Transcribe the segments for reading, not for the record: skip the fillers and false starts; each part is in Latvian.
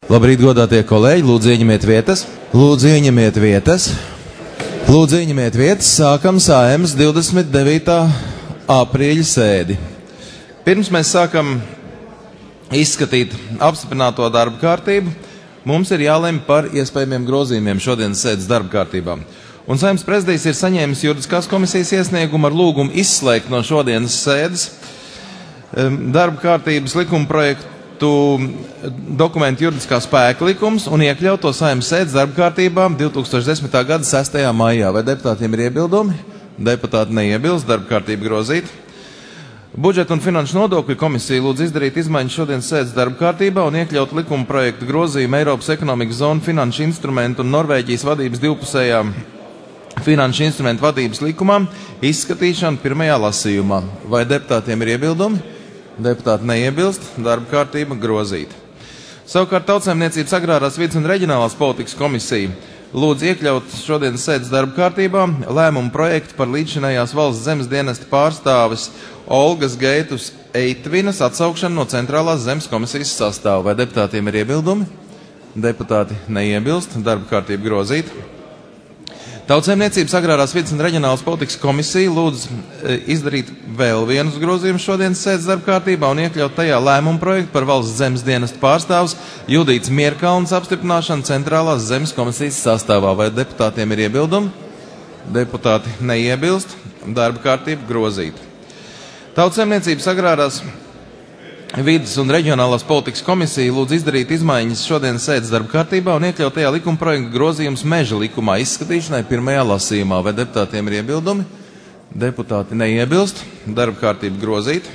Labrīt, godātie kolēģi, lūdzu ieņemiet vietas. Lūdzu ieņemiet vietas. Lūdzu ieņemiet vietas. Sākam Saeimas 29. aprīļa sēdi. Pirms mēs sākam izskatīt apstiprināto darba kārtību, mums ir jālemj par iespējamiem grozījumiem šodienas sēdes darba kārtībā. Un Saeimas prezidijs ir saņēmis juridiskās komisijas iesniegumu ar lūgumu izslēgt no šodienas sēdes darba kārtības likuma projektu dokumentu juridiskā spēka likums un iekļaut to Saeimas sēdes darba kārtībā 2010. gada 6. maijā. Vai deputātiem ir iebildumi? Deputāti neiebilst, darba kārtība grozīt. Budžeta un finanšu nodokļu komisija lūdz izdarīt izmaiņas šodienas sēdes darba kārtībā un iekļaut likuma projektu grozījumu Eiropas ekonomikas zonu finanšu instrumentu un Norvēģijas vadības divpusējā finanšu instrumentu vadības likumā izskatīšanu pirmajā lasījumā. Vai deputātiem ir iebildumi? Deputāti neiebilst, darba kārtība grozīta. Savukārt Tautsaimniecības agrārās vides un reģionālās politikas komisija lūdz iekļaut šodienas sēdes darba kārtībā lēmumu projektu par līdzšinējās valsts zemes dienesta pārstāves Olgas Geitus Eitvinas atsaukšanu no centrālās zemes komisijas sastāva. Vai deputātiem ir iebildumi? Deputāti neiebilst, darba kārtība grozīta. Tautsaimniecības agrārās vides un reģionālās politikas komisija lūdz izdarīt vēl vienus grozījumus šodienas sēdes darba kārtībā un iekļaut tajā lēmumu projektu par valsts zemes dienesta pārstāvs Judītas Mierkalnes apstiprināšanu centrālās zemes komisijas sastāvā. Vai deputātiem ir iebildumi? Deputāti neiebilst, darba kārtība grozīta. Tautsaimniecības agrārās vides un reģionālās politikas komisija lūdz izdarīt izmaiņas šodienas sēdes darba kārtībā un iekļaut tajā likuma projekta grozījums meža likumā izskatīšanai pirmajā lasījumā. Vai deputātiem ir iebildumi? Deputāti neiebilst, darba kārtība grozīta.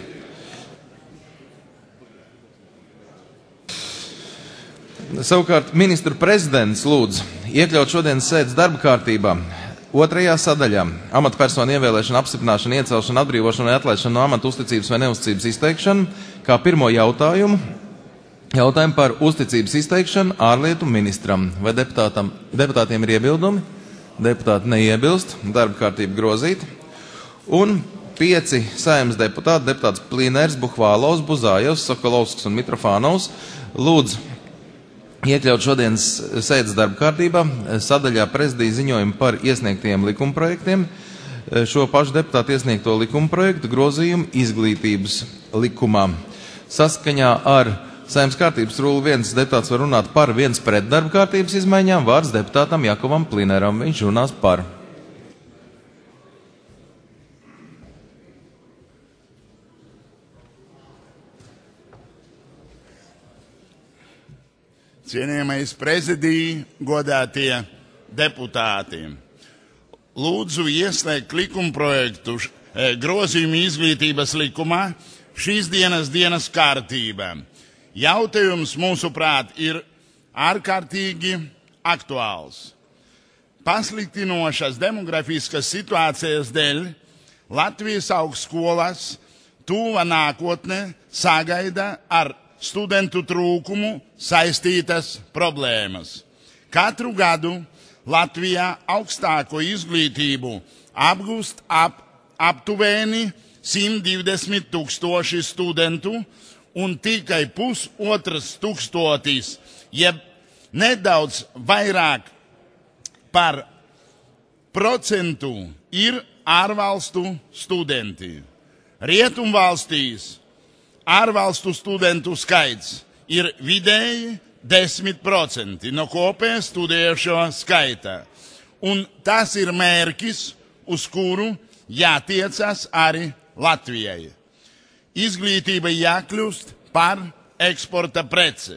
Savukārt ministru prezidents lūdz iekļaut šodienas sēdes darba kārtībā 2. sadaļā amatpersonu ievēlēšana, apstiprināšana, iecelšana, atbrīvošana vai atlaišana no amata uzticības vai neuzticības izteikšanu, kā pirmo jautājumu par uzticības izteikšanu ārlietu ministram. Vai deputātiem ir iebildumi? Deputāti neiebilst, darba kārtība grozīta. Un 5 Saeimas deputāts Plīnērs, Buhvālovs, Buzājevs, Sokolovskis un Mitrofānovs lūdz iekļaut šodienas sēdes darba kārtībā sadaļā prezidija ziņojumu par iesniegtiem likumprojektiem. Šo pašu deputātu iesniegto likumprojektu grozījumu izglītības likumā. Saskaņā ar Saeimas kārtības rūli viens deputāts var runāt par, viens pret darba kārtības izmaiņām. Vārds deputātam Jakovam Plīnēram. Viņš runās par. Cienījamais prezidija, godātie deputāti, lūdzu ieslēgt likumprojektu grozījumu izglītības likumā šīs dienas kārtībā. Jautājums, mūsuprāt, ir ārkārtīgi aktuāls. Pasliktinošas demografiskas situācijas dēļ Latvijas augstskolas tuva nākotne sagaida ar studentu trūkumu saistītas problēmas. Katru gadu Latvijā augstāko izglītību apgūst aptuveni 120 000 studentu un tikai 1,500, jeb nedaudz vairāk par procentu ir ārvalstu studenti. Rietumvalstīs ārvalstu studentu skaits ir vidēji 10% no kopējā studējošo skaita. Un tas ir mērķis, uz kuru jātiecas arī Latvijai. Izglītība jākļūst par eksporta preci.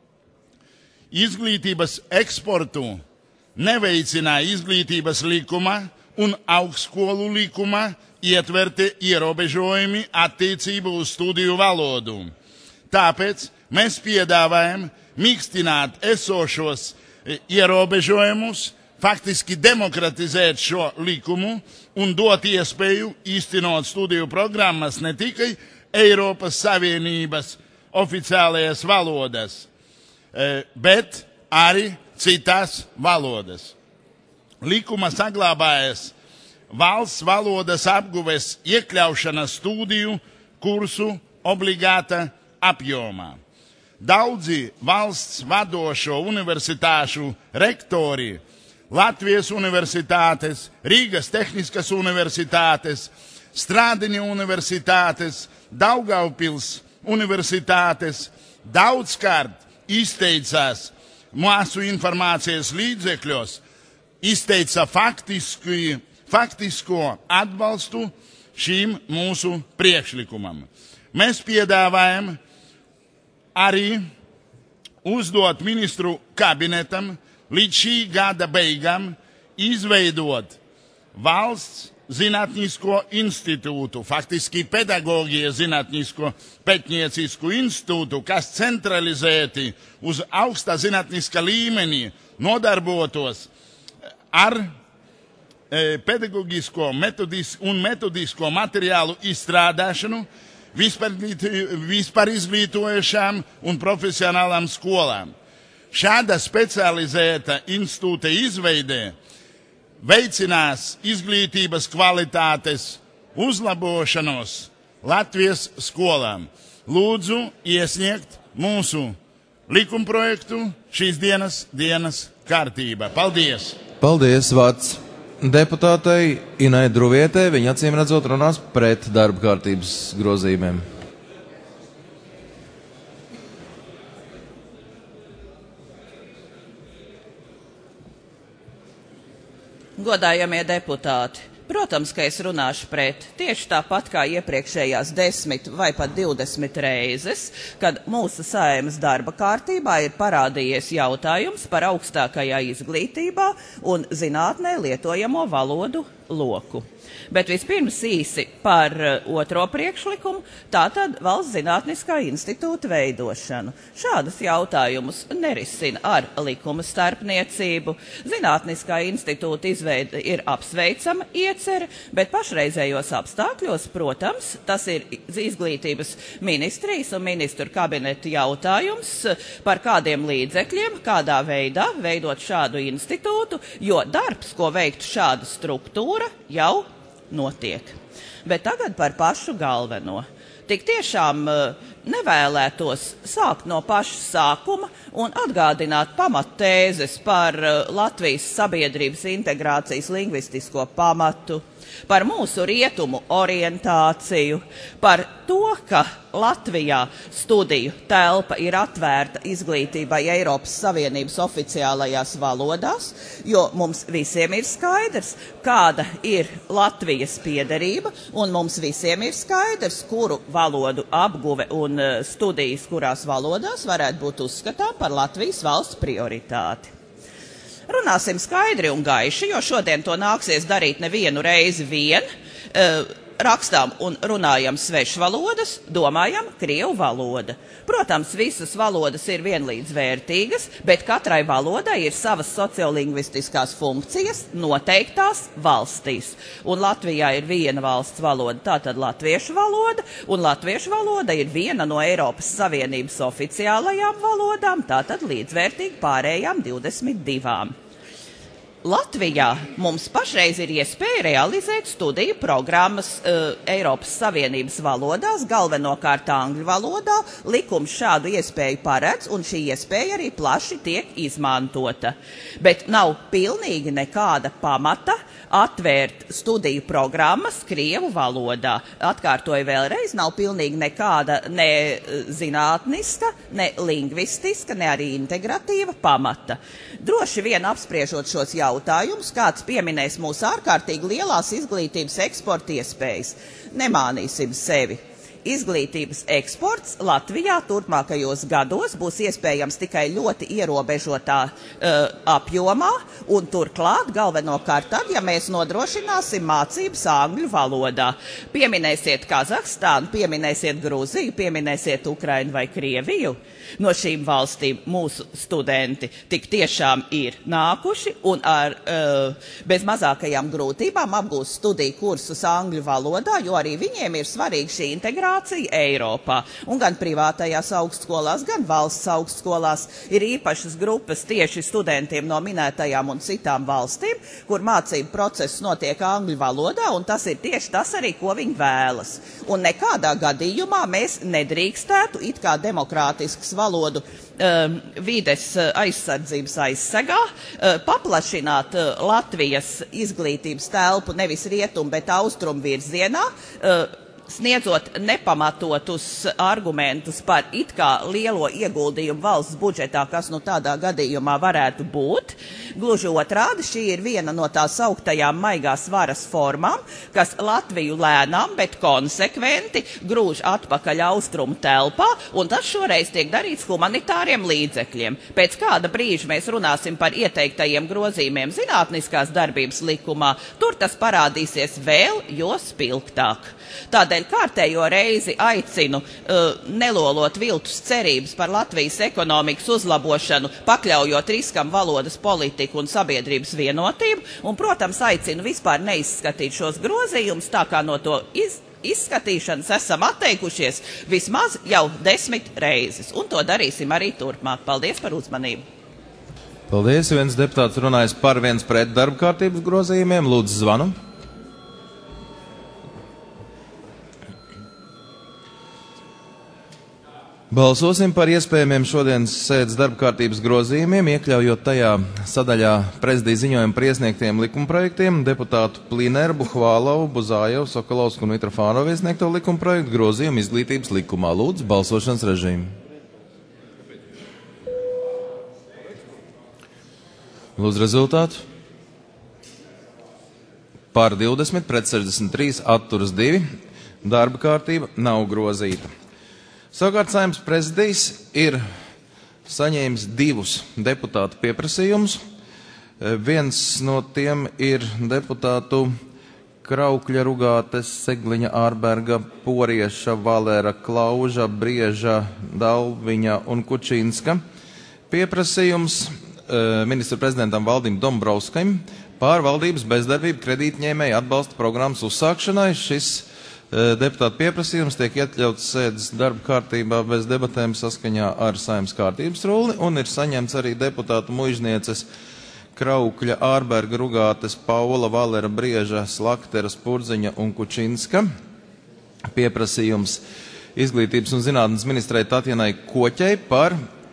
Izglītības eksportu neveicina izglītības likuma un augstskolu likuma ietverti ierobežojumi attiecībā uz studiju valodu. Tāpēc mēs piedāvājam mīkstināt esošos ierobežojumus, faktiski demokratizēt šo likumu un dot iespēju īstenot studiju programmas ne tikai Eiropas Savienības oficiālajās valodas, bet arī citās valodas. Likuma saglabājas valsts valodas apguves iekļaušana studiju kursu obligāta apjomā. Daudzi valsts vadošo universitāšu rektori, Latvijas universitātes, Rīgas tehniskas universitātes, Strādiņu universitātes, Daugavpils universitātes daudzkārt izteicās mūsu informācijas līdzekļos, izteica faktisko atbalstu šīm mūsu priekšlikumam. Mēs piedāvājam arī uzdot ministru kabinetam līdz šī gada beigām izveidot valsts zinātnisko institūtu, faktiski pedagogijas zinātnisko pētniecisku institūtu, kas centralizēti uz augstā zinātniska līmenī nodarbotos ar pedagogisko un metodisko materiālu izstrādāšanu vispār izglītojušām un profesionālām skolām. Šāda specializēta institūta izveidē veicinās izglītības kvalitātes uzlabošanos Latvijas skolām. Lūdzu iesniegt mūsu likumprojektu šīs dienas kārtībā. Paldies! Paldies, vārds deputātei Inai Druvietei. Viņa acīm redzot runās pret darba kārtības grozījumiem. Godājamie deputāti, protams, ka es runāšu pret tieši tāpat kā iepriekšējās 10 vai pat 20 reizes, kad mūsu Saeimas darba kārtībā ir parādījies jautājums par augstākajā izglītībā un zinātnē lietojamo valodu loku. Bet vispirms īsi par otro priekšlikumu, tātad Valsts zinātniskā institūta veidošanu. Šādus jautājumus nerisina ar likuma starpniecību. Zinātniskā institūta izveide ir apsveicama iecere, bet pašreizējos apstākļos, protams, tas ir izglītības ministrijas un ministru kabineta jautājums par kādiem līdzekļiem, kādā veidā veidot šādu institūtu, jo darbs, ko veiktu šāda struktūra, jau notiek. Bet tagad par pašu galveno. Tik tiešām nevēlētos sākt no paša sākuma un atgādināt pamattēzes par Latvijas sabiedrības integrācijas lingvistisko pamatu, par mūsu rietumu orientāciju, par to, ka Latvijā studiju telpa ir atvērta izglītībai Eiropas Savienības oficiālajās valodās, jo mums visiem ir skaidrs, kāda ir Latvijas piederība, un mums visiem ir skaidrs, kuru valodu apguve un studijas, kurās valodās varētu būt uzskatām par Latvijas valsts prioritāti. Runāsim skaidri un gaiši, jo šodien to nāksies darīt nevienu reizi vien. Rakstām un runājam svešvalodas, domājam krievu valoda. Protams, visas valodas ir vienlīdz vērtīgas, bet katrai valodai ir savas sociolingvistiskās funkcijas noteiktās valstīs. Un Latvijā ir viena valsts valoda, tātad latviešu valoda, un latviešu valoda ir viena no Eiropas Savienības oficiālajām valodām, tātad līdzvērtīgi pārējām 22. Latvijā mums pašreiz ir iespēja realizēt studiju programmas Eiropas Savienības valodās, galvenokārt angļu valodā. Likums šādu iespēju paredz, un šī iespēja arī plaši tiek izmantota. Bet nav pilnīgi nekāda pamata atvērt studiju programmas krievu valodā. Atkārtoju vēlreiz, nav pilnīgi nekāda ne zinātniska, ne lingvistiska, ne arī integratīva pamata. Droši vien apspriežot šos jautājumus, kāds pieminēs mūsu ārkārtīgi lielās izglītības eksporta iespējas. Nemānīsim sevi. Izglītības eksports Latvijā turpmākajos gados būs iespējams tikai ļoti ierobežotā apjomā, un turklāt galvenokārt tad, ja mēs nodrošināsim mācības angļu valodā. Pieminēsiet Kazahstānu, pieminēsiet Gruziju, pieminēsiet Ukrainu vai Krieviju. No šīm valstīm mūsu studenti tik tiešām ir nākuši un bez mazākajām grūtībām apgūst studiju kursus angļu valodā, jo arī viņiem ir svarīga šī integrācija Eiropā. Un gan privātajās augstskolās, gan valsts augstskolās ir īpašas grupas tieši studentiem no minētajām un citām valstīm, kur mācību process notiek angļu valodā, un tas ir tieši tas arī, ko viņi vēlas. Un nekādā gadījumā mēs nedrīkstētu it kā demokrātisks valodu vides aizsardzības aizsegā, paplašināt Latvijas izglītības telpu nevis rietumu, bet austrumu virzienā, sniedzot nepamatotus argumentus par it kā lielo ieguldījumu valsts budžetā, kas nu tādā gadījumā varētu būt. Gluži otrādi, šī ir viena no tās augtajām maigās varas formām, kas Latviju lēnām, bet konsekventi grūž atpakaļ austrumu telpā, un tas šoreiz tiek darīts humanitāriem līdzekļiem. Pēc kāda brīža mēs runāsim par ieteiktajiem grozījumiem zinātniskās darbības likumā, tur tas parādīsies vēl jo spilgtāk. Tādēļ kārtējo reizi aicinu nelolot viltus cerības par Latvijas ekonomikas uzlabošanu, pakļaujot riskam valodas politiku un sabiedrības vienotību, un, protams, aicinu vispār neizskatīt šos grozījumus, tā kā no to izskatīšanas esam atteikušies vismaz jau 10 reizes, un to darīsim arī turpmāk. Paldies par uzmanību! Paldies! Viens deputāts runājis par, viens pret darba kārtības grozījumiem. Lūdzu, zvanu. Balsosim par iespējamiem šodienas sēdes darba kārtības grozījumiem, iekļaujot tajā sadaļā prezidija ziņojumu par iesniegtiem likumprojektiem, deputātu Plineru, Buhvālovu, Buzājevu, Sokolovsku un Mitrofānovu iesniegto likumprojektu grozījumu izglītības likumā. Lūdzu, balsošanas režīmu. Lūdzu, rezultātu. Par 20, pret 63, atturas 2. Darba kārtība nav grozīta. Savukārt Saeimas prezidijs ir saņēmis 2 deputātu pieprasījumus. Viens no tiem ir deputātu Kraukļa, Rugātes, Segliņa, Ārberga, Porieša, Valera, Klauža, Brieža, Dalviņa un Kučīnska pieprasījums ministra prezidentam Valdim Dombrovskajam pār valdības bezdarbību kredītņēmēju atbalsta programmas uzsākšanai. Šis deputātu pieprasījums tiek iekļauts sēdes darba kārtībā bez debatēm saskaņā ar Saeimas kārtības rulli un ir saņemts arī deputātu muižnieces Kraukļa, Ārberga, Rugātes, Paula, Valera, Brieža, Slakteras, Purziņa un Kučinska pieprasījums izglītības un zinātnes ministrei Tatjanai Koķei par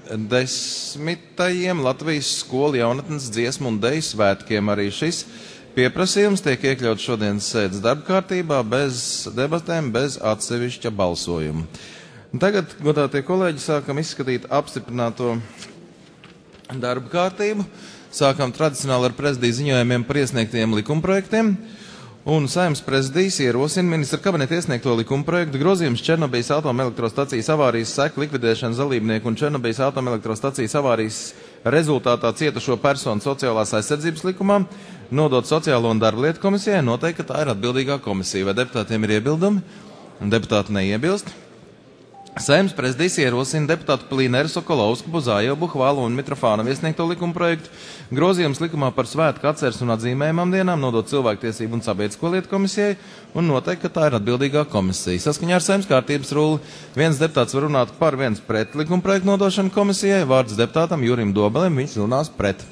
10. Latvijas skolu jaunatnes dziesmu un deju svētkiem. Arī šis pieprasījums tiek iekļauts šodienas sēdes darba kārtībā bez debatēm, bez atsevišķa balsojuma. Tagad, godātie kolēģi, sākam izskatīt apstiprināto darba kārtību. Sākam tradicionāli ar prezidiju ziņojumiem par iesniegtiem likumprojektiem. Un Saeimas prezidijs ierosina ministra kabineta iesniegto likumprojektu grozījums Černobijas atomelektrostacijas avārijas seku likvidēšanas dalībnieku un Černobijas atomelektrostacijas avārijas rezultātā cietušo personu sociālās aizsardzības likumā nodot Sociālo un darba lietu komisijai, noteikti, ka tā ir atbildīgā komisija. Vai deputātiem ir iebildumi? Deputāti neiebilst. Saeimas prezidijs ierosina deputātu Plineru, Sokolovsku, Buzājevu, Buhvālovu un Mitrofānovu iesniegto likumprojektu grozījums likumā par svētku atceres un atzīmējumām dienām nodot Cilvēktiesību un sabiedrisko lietu komisijai un noteikti, ka tā ir atbildīgā komisija. Saskaņā ar Saeimas kārtības rulli viens deputāts var runāt par, viens pret likumprojektu nodošanu komisijai. Vārds deputātam Jurim Dobelim, viņš runās pret.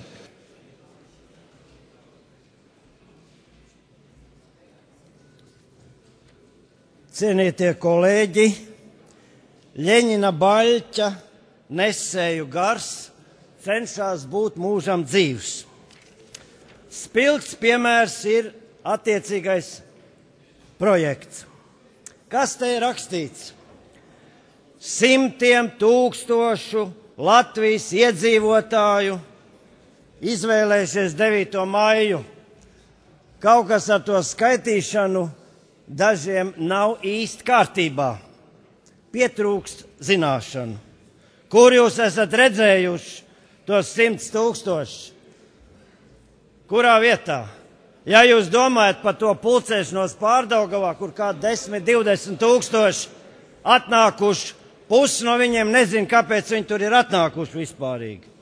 Cienītie kolēģi, Ļeņina baļķa nesēju gars cenšas būt mūžam dzīvs. Spilgts piemērs ir attiecīgais projekts. Kas te ir rakstīts? 100 000 Latvijas iedzīvotāju izvēlējušies 9. maiju. Kaut kas ar to skaitīšanu dažiem nav īsti kārtībā. Pietrūkst zināšanu. Kur jūs esat redzējuši tos 100 000? Kurā vietā? Ja jūs domājat par to pulcēšanos Pārdaugavā, kur kā 10–20 000 atnākuši, pusi no viņiem nezin, kāpēc viņi tur ir atnākuši vispārīgi.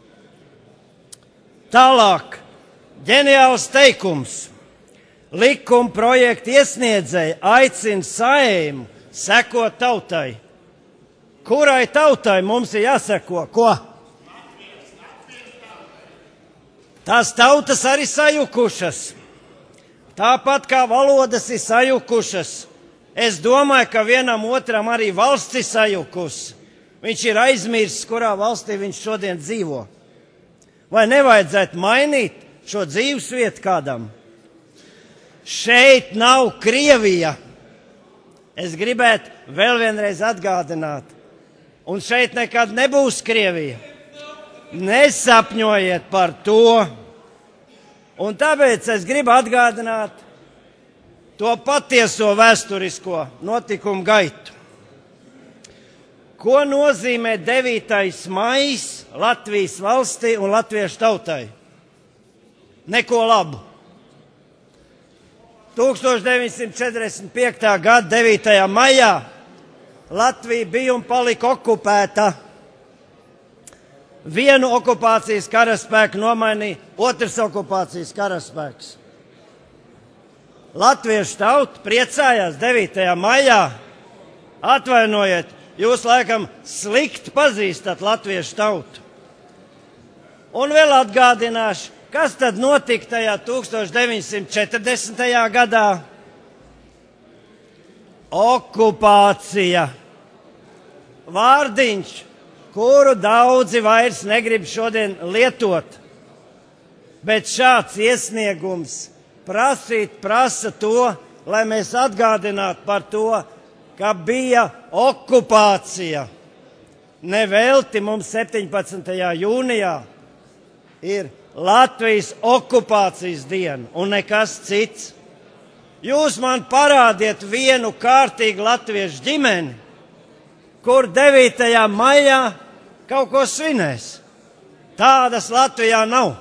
Tālāk, ģeniāls teikums. Likuma projekta iesniedzēji aicina Saeimu sekot tautai. Kurai tautai mums ir jāseko? Ko? Tās tautas arī sajukušas. Tāpat kā valodas ir sajukušas. Es domāju, ka vienam otram arī valsts ir sajukusi. Viņš ir aizmirsis, kurā valstī viņš šodien dzīvo. Vai nevajadzētu mainīt šo dzīvesvietu kādam? Šeit nav Krievija. Es gribētu vēl vienreiz atgādināt. Un šeit nekad nebūs Krievija. Nesapņojiet par to. Un tāpēc es gribu atgādināt to patieso vēsturisko notikumu gaitu. Ko nozīmē 9. maijs Latvijas valstī un latviešu tautai? Neko labu. 1945. gada 9. maijā Latvija bija un palika okupēta. Vienu okupācijas karaspēku nomainīja otrs okupācijas karaspēks. Latviešu tauta priecājās 9. maijā. Atvainojiet, jūs laikam slikti pazīstat latviešu tautu. Un vēl atgādināšu, kas tad notika tajā 1940. gadā? Okupācija. Vārdiņš, kuru daudzi vairs negrib šodien lietot. Bet šāds iesniegums prasa to, lai mēs atgādinātu par to, ka bija okupācija. Nevelti mums 17. jūnijā ir Latvijas okupācijas diena un nekas cits. Jūs man parādiet vienu kārtīgu latviešu ģimeni, kur 9. maijā kaut ko svinēs. Tādas Latvijā nav.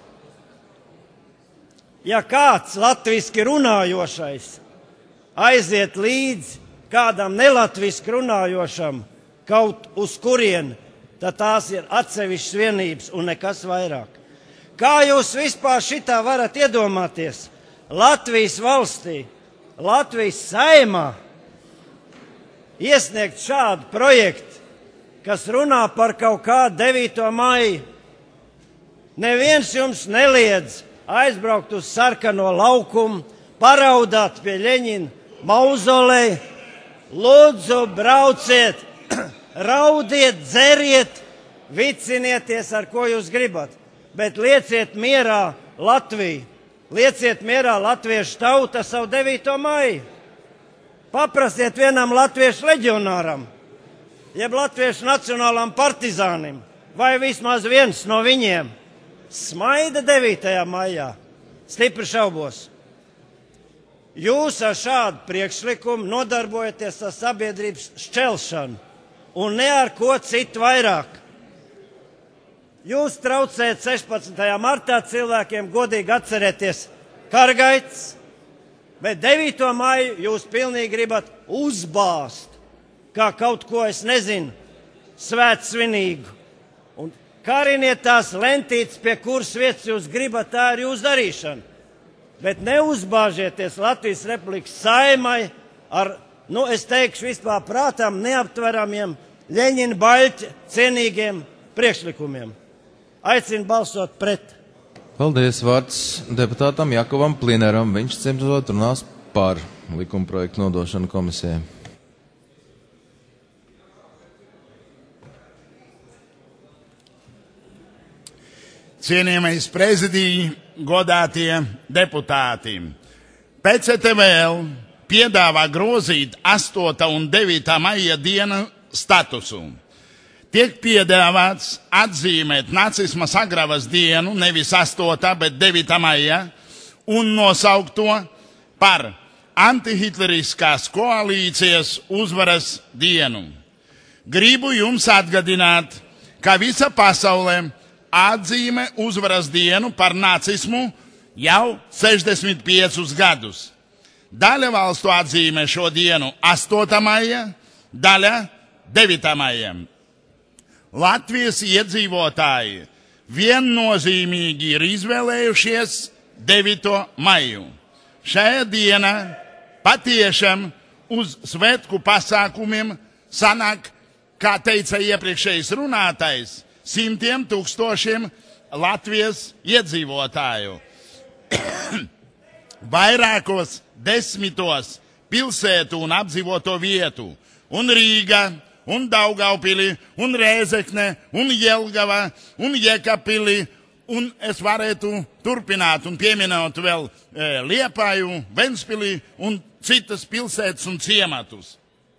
Ja kāds latviski runājošais aiziet līdzi kādam nelatviski runājošam kaut uz kurieni, tad tās ir atsevišķas vienības un nekas vairāk. Kā jūs vispār šitā varat iedomāties Latvijas valstī, Latvijas saimā iesniegt šādu projektu, kas runā par kaut kādu 9. maiju? Neviens jums neliedz aizbraukt uz sarkano laukumu, paraudāt pie Ļeņina mauzolēja. Lūdzu, brauciet, raudiet, dzeriet, vicinieties, ar ko jūs gribat. Bet lieciet mierā Latviju, lieciet mierā latviešu tauta savu 9. maiju. Paprasiet vienam latviešu leģionāram, jeb latviešu nacionālam partizānim, vai vismaz viens no viņiem smaida 9. maijā. Stipri šaubos. Jūs ar šādu priekšlikumu nodarbojaties ar sabiedrības šķelšanu un ne ar ko citu vairāk. Jūs traucējat 16. martā cilvēkiem godīgi atcerēties kargaitas, bet 9. maiju jūs pilnīgi gribat uzbāzt, kā kaut ko, es nezinu, svētsvinīgu. Un kariniet tās lentītes, pie kuras vietas jūs gribat, tā ir jūsu darīšana. Bet neuzbāžieties Latvijas Republikas saimai ar, es teikšu vispār prātām neaptveramiem Ļeņina baļķa cienīgiem priekšlikumiem. Aicinu balsot pret. Paldies, vārds deputātam Jakovam Plineram. Viņš cimdot runās par likumprojektu nodošanu komisijai. Cienījamais prezidija, godātie deputāti, PCTVL piedāvā grozīt 8. un 9. maija dienu statusu. Tiek piedāvāts atzīmēt nacisma sagravas dienu, nevis 8. bet 9. maija, un nosaukt to par antihitleriskās koalīcijas uzvaras dienu. Gribu jums atgādināt, ka visa pasaulē atzīmē uzvaras dienu par nacismu jau 65 gadus. Daļa valstu atzīmē šo dienu 8. maija, daļa 9. maija. Latvijas iedzīvotāji viennozīmīgi ir izvēlējušies 9. maiju. Šajā dienā patiešām uz svētku pasākumiem sanāk, kā teica iepriekšējais runātais, 100 000 Latvijas iedzīvotāju. Vairākos 10 pilsētu un apdzīvoto vietu, un Rīga, un Daugavpili, un Rēzekne, un Jelgava, un Jekapili, un es varētu turpināt un pieminēt vēl Liepāju, Ventspili un citas pilsētas un ciematus.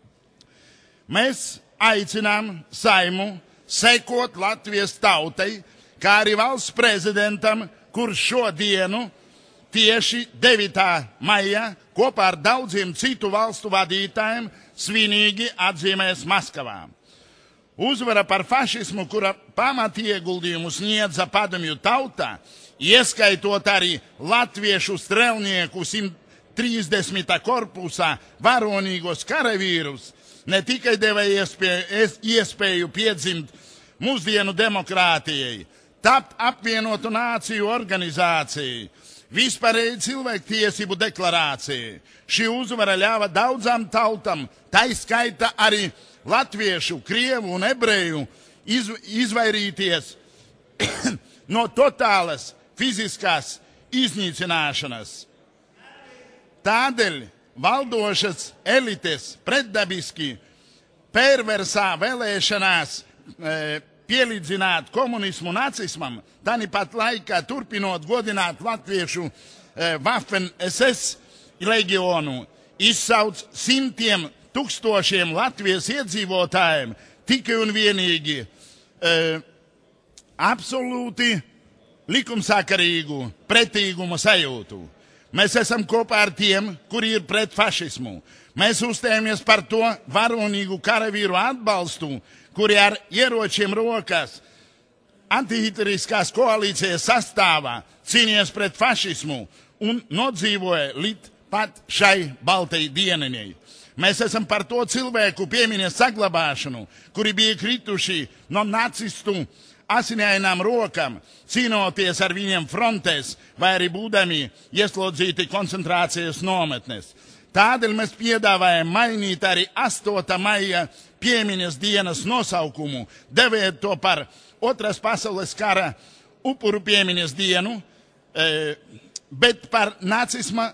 Mēs aicinām Saimu sekot Latvijas tautai, kā arī valsts prezidentam, kurš šodienu tieši 9. maijā kopā ar daudziem citu valstu vadītājiem svinīgi atzīmēs Maskavā. Uzvara par fašismu, kura pamatieguldījumu sniedza padomju tauta, ieskaitot arī latviešu strelnieku 130. korpusā varonīgos karavīrus, ne tikai deva iespēju piedzimt mūsdienu demokrātijai, tapt apvienotu nāciju organizācijai, vispārēji cilvēktiesību deklarācijai. Šī uzvara ļāva daudzām tautam, taiskaita arī latviešu, krievu un ebreju izvairīties no totālas fiziskās iznīcināšanas. Tādēļ valdošas elites pretdabiski perversā vēlēšanās pielīdzināt komunismu nacismam, tāpat laikā turpinot godināt latviešu Waffen SS legionu, izsauc simtiem tūkstošiem Latvijas iedzīvotājiem tikai un vienīgi absolūti likumsakarīgu pretīgumu sajūtu. Mēs esam kopā ar tiem, kuri ir pret fašismu. Mēs uzstājamies par to varonīgu karavīru atbalstu, kuri ar ieročiem rokās antihitleriskās koalīcijas sastāvā cīnījās pret fašismu un nodzīvoja līdz pat šai baltai dienai. Mēs esam par to cilvēku piemiņas saglabāšanu, kuri bija krituši no nacistu asinainām rokām, cīnoties ar viņiem frontēs vai arī būdami ieslodzīti koncentrācijas nometnes. Tādēļ mēs piedāvājam mainīt arī 8. maija piemiņas dienas nosaukumu, devēt to par Otras pasaules kara upuru piemiņas dienu, bet par nacisma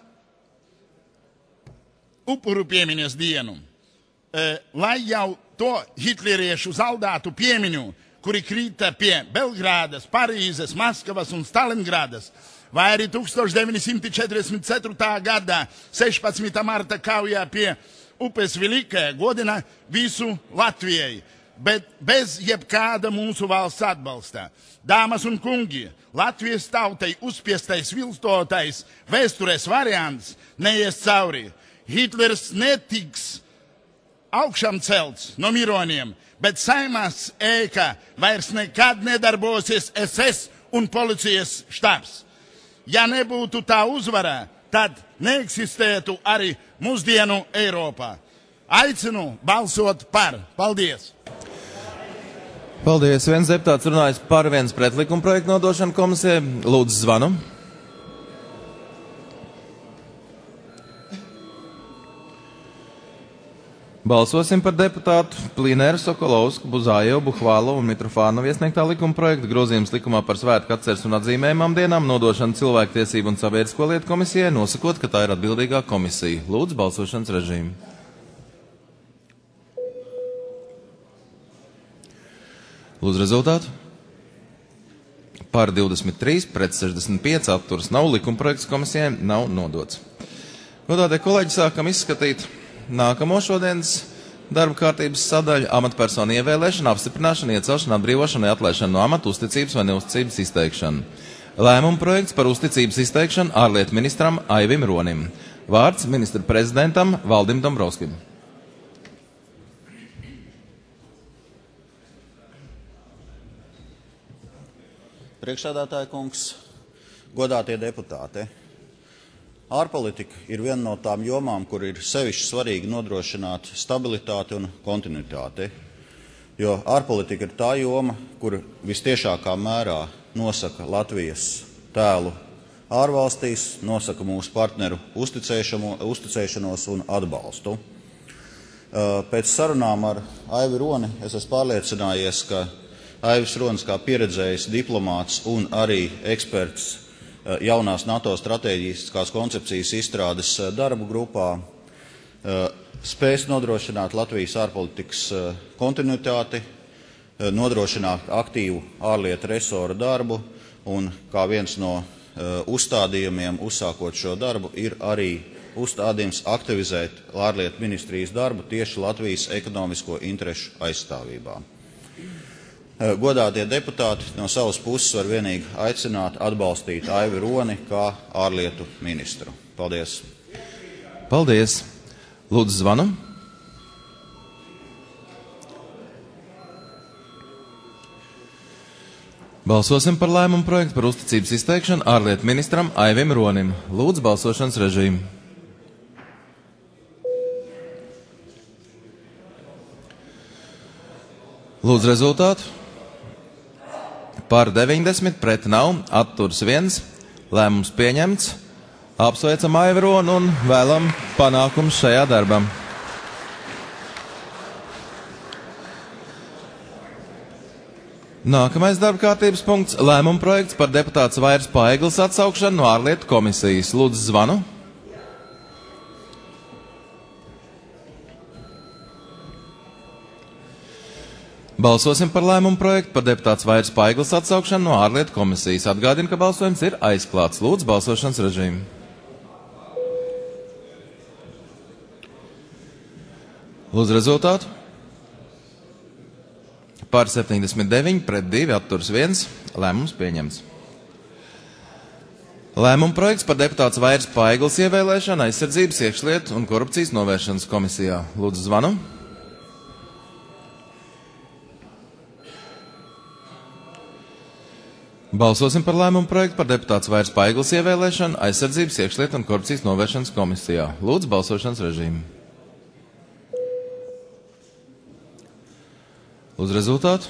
upuru piemiņas dienu, lai jau to hitleriešu zaldātu piemiņu, kuri krita pie Belgrādas, Parīzes, Maskavas un Stalingradas, vai arī 1944. gada 16. marta kaujā pie upes Vilika godina visu Latvijai, bet bez jebkāda mūsu valsts atbalsta. Dāmas un kungi, Latvijas tautai uzspiestais viltotais vēstures variants neies cauri. Hitlers netiks augšām celts no mironiem, bet Saimās ēkā vairs nekad nedarbosies SS un policijas štabs. Ja nebūtu tā uzvara, tad neeksistētu arī mūsdienu Eiropā. Aicinu balsot par. Paldies! Paldies! Viens deputāts runājis par viens pretlikuma projektu nodošanu komisijai. Lūdzu, zvanu. Balsosim par deputātu Plīnēru, Sokolovsku, Buzājevu, Buhvālu un Mitrofānovu iesniegtā likuma projekta grozījums likumā par svētku atceres un atzīmējumām dienām nodošanu Cilvēktiesību un sabiedrisko lietu komisijai, nosakot, ka tā ir atbildīgā komisija. Lūdzu, balsošanas režīmu. Lūdzu, rezultātu. Par 23, pret 65, atturas nav, likuma projekts komisijai nav nodots. Godātie kolēģi, sākam izskatīt nākamo šodienas darba kārtības sadaļu - amatpersonu ievēlēšana, apstiprināšana, iecelšana, atbrīvošana, atlaišana no amata, uzticības vai neuzticības izteikšana. Lēmuma projekts par uzticības izteikšanu ārlietu ministram Aivim Ronim. Vārds ministra prezidentam Valdim Dombrovskim. Priekšsēdētāja kungs, godātie deputāti. Ārpolitika ir viena no tām jomām, kur ir sevišķi svarīgi nodrošināt stabilitāti un kontinuitāti, jo ārpolitika ir tā joma, kur vistiešākā mērā nosaka Latvijas tēlu ārvalstīs, nosaka mūsu partneru uzticēšanos un atbalstu. Pēc sarunām ar Aivi Roni es esmu pārliecinājies, ka Aivis Ronis kā pieredzējis diplomāts un arī eksperts jaunās NATO stratēģiskās koncepcijas izstrādes darbu grupā spēs nodrošināt Latvijas ārpolitikas kontinuitāti, nodrošināt aktīvu ārlietu resora darbu, un kā viens no uzstādījumiem uzsākot šo darbu ir arī uzstādījums aktivizēt ārlietu ministrijas darbu tieši Latvijas ekonomisko interešu aizstāvībā. Godātie deputāti, no savas puses var vienīgi aicināt atbalstīt Aivi Roni kā ārlietu ministru. Paldies! Paldies! Lūdzu zvanu. Balsosim par lēmumu projektu par uzticības izteikšanu ārlietu ministram Aivim Ronim. Lūdzu balsošanas režīmu. Lūdzu rezultātu. Par 90, pret nav, atturs 1, lēmums pieņemts. Apsveicam Aivi Ronu un vēlam panākumus šajā darbā. Nākamais darba kārtības punkts - lēmuma projekts par deputāts Vairas Paegles atsaukšanu no ārlietu komisijas. Lūdzu zvanu. Balsosim par lēmumu projektu par deputāts Vairas Paegles atsaukšanu no ārlietu komisijas. Atgādinu, ka balsojums ir aizklāts. Lūdzu balsošanas režīmu. Lūdzu rezultātu. Par 79, pret 2, atturs 1, lēmums pieņemts. Lēmuma projekts par deputāts Vairas Paegles ievēlēšanu aizsardzības, iekšlietu un korupcijas novēršanas komisijā. Lūdzu zvanu. Balsosim par lēmumu projektu par deputāts Vairas Paegles ievēlēšanu aizsardzības, iekšlietu un korupcijas novēršanas komisijā. Lūdzu balsošanas režīmu. Lūdzu rezultātu.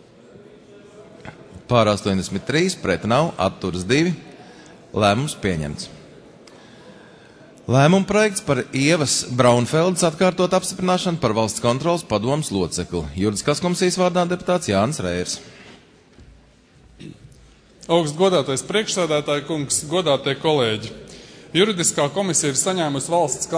Pār 83, pret nav, atturs 2, lēmums pieņemts. Lēmuma projekts par Ievas Braunfeldes atkārtot apstiprināšanu par valsts kontrolas padomes locekli. Juridiskās komisijas vārdā deputāts Jānis Reirs. Augst godātais priekšsēdētāja kungs, godātie kolēģi. Juridiskā komisija ir saņēmusi valsts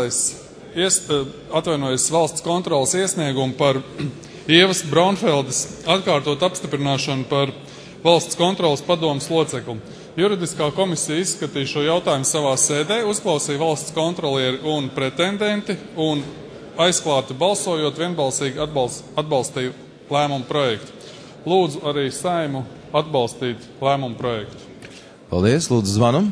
kontrolas iesniegumu par Ievas Braunfeldes atkārtot apstiprināšanu par valsts kontrolas padomes locekli. Juridiskā komisija izskatīja šo jautājumu savā sēdē, uzklausīja valsts kontrolieri un pretendenti un aizklāti balsojot vienbalsīgi atbalstīja lēmumu projektu. Lūdzu arī Saimu atbalstīt lēmumu projektu. Paldies, lūdzu zvanu.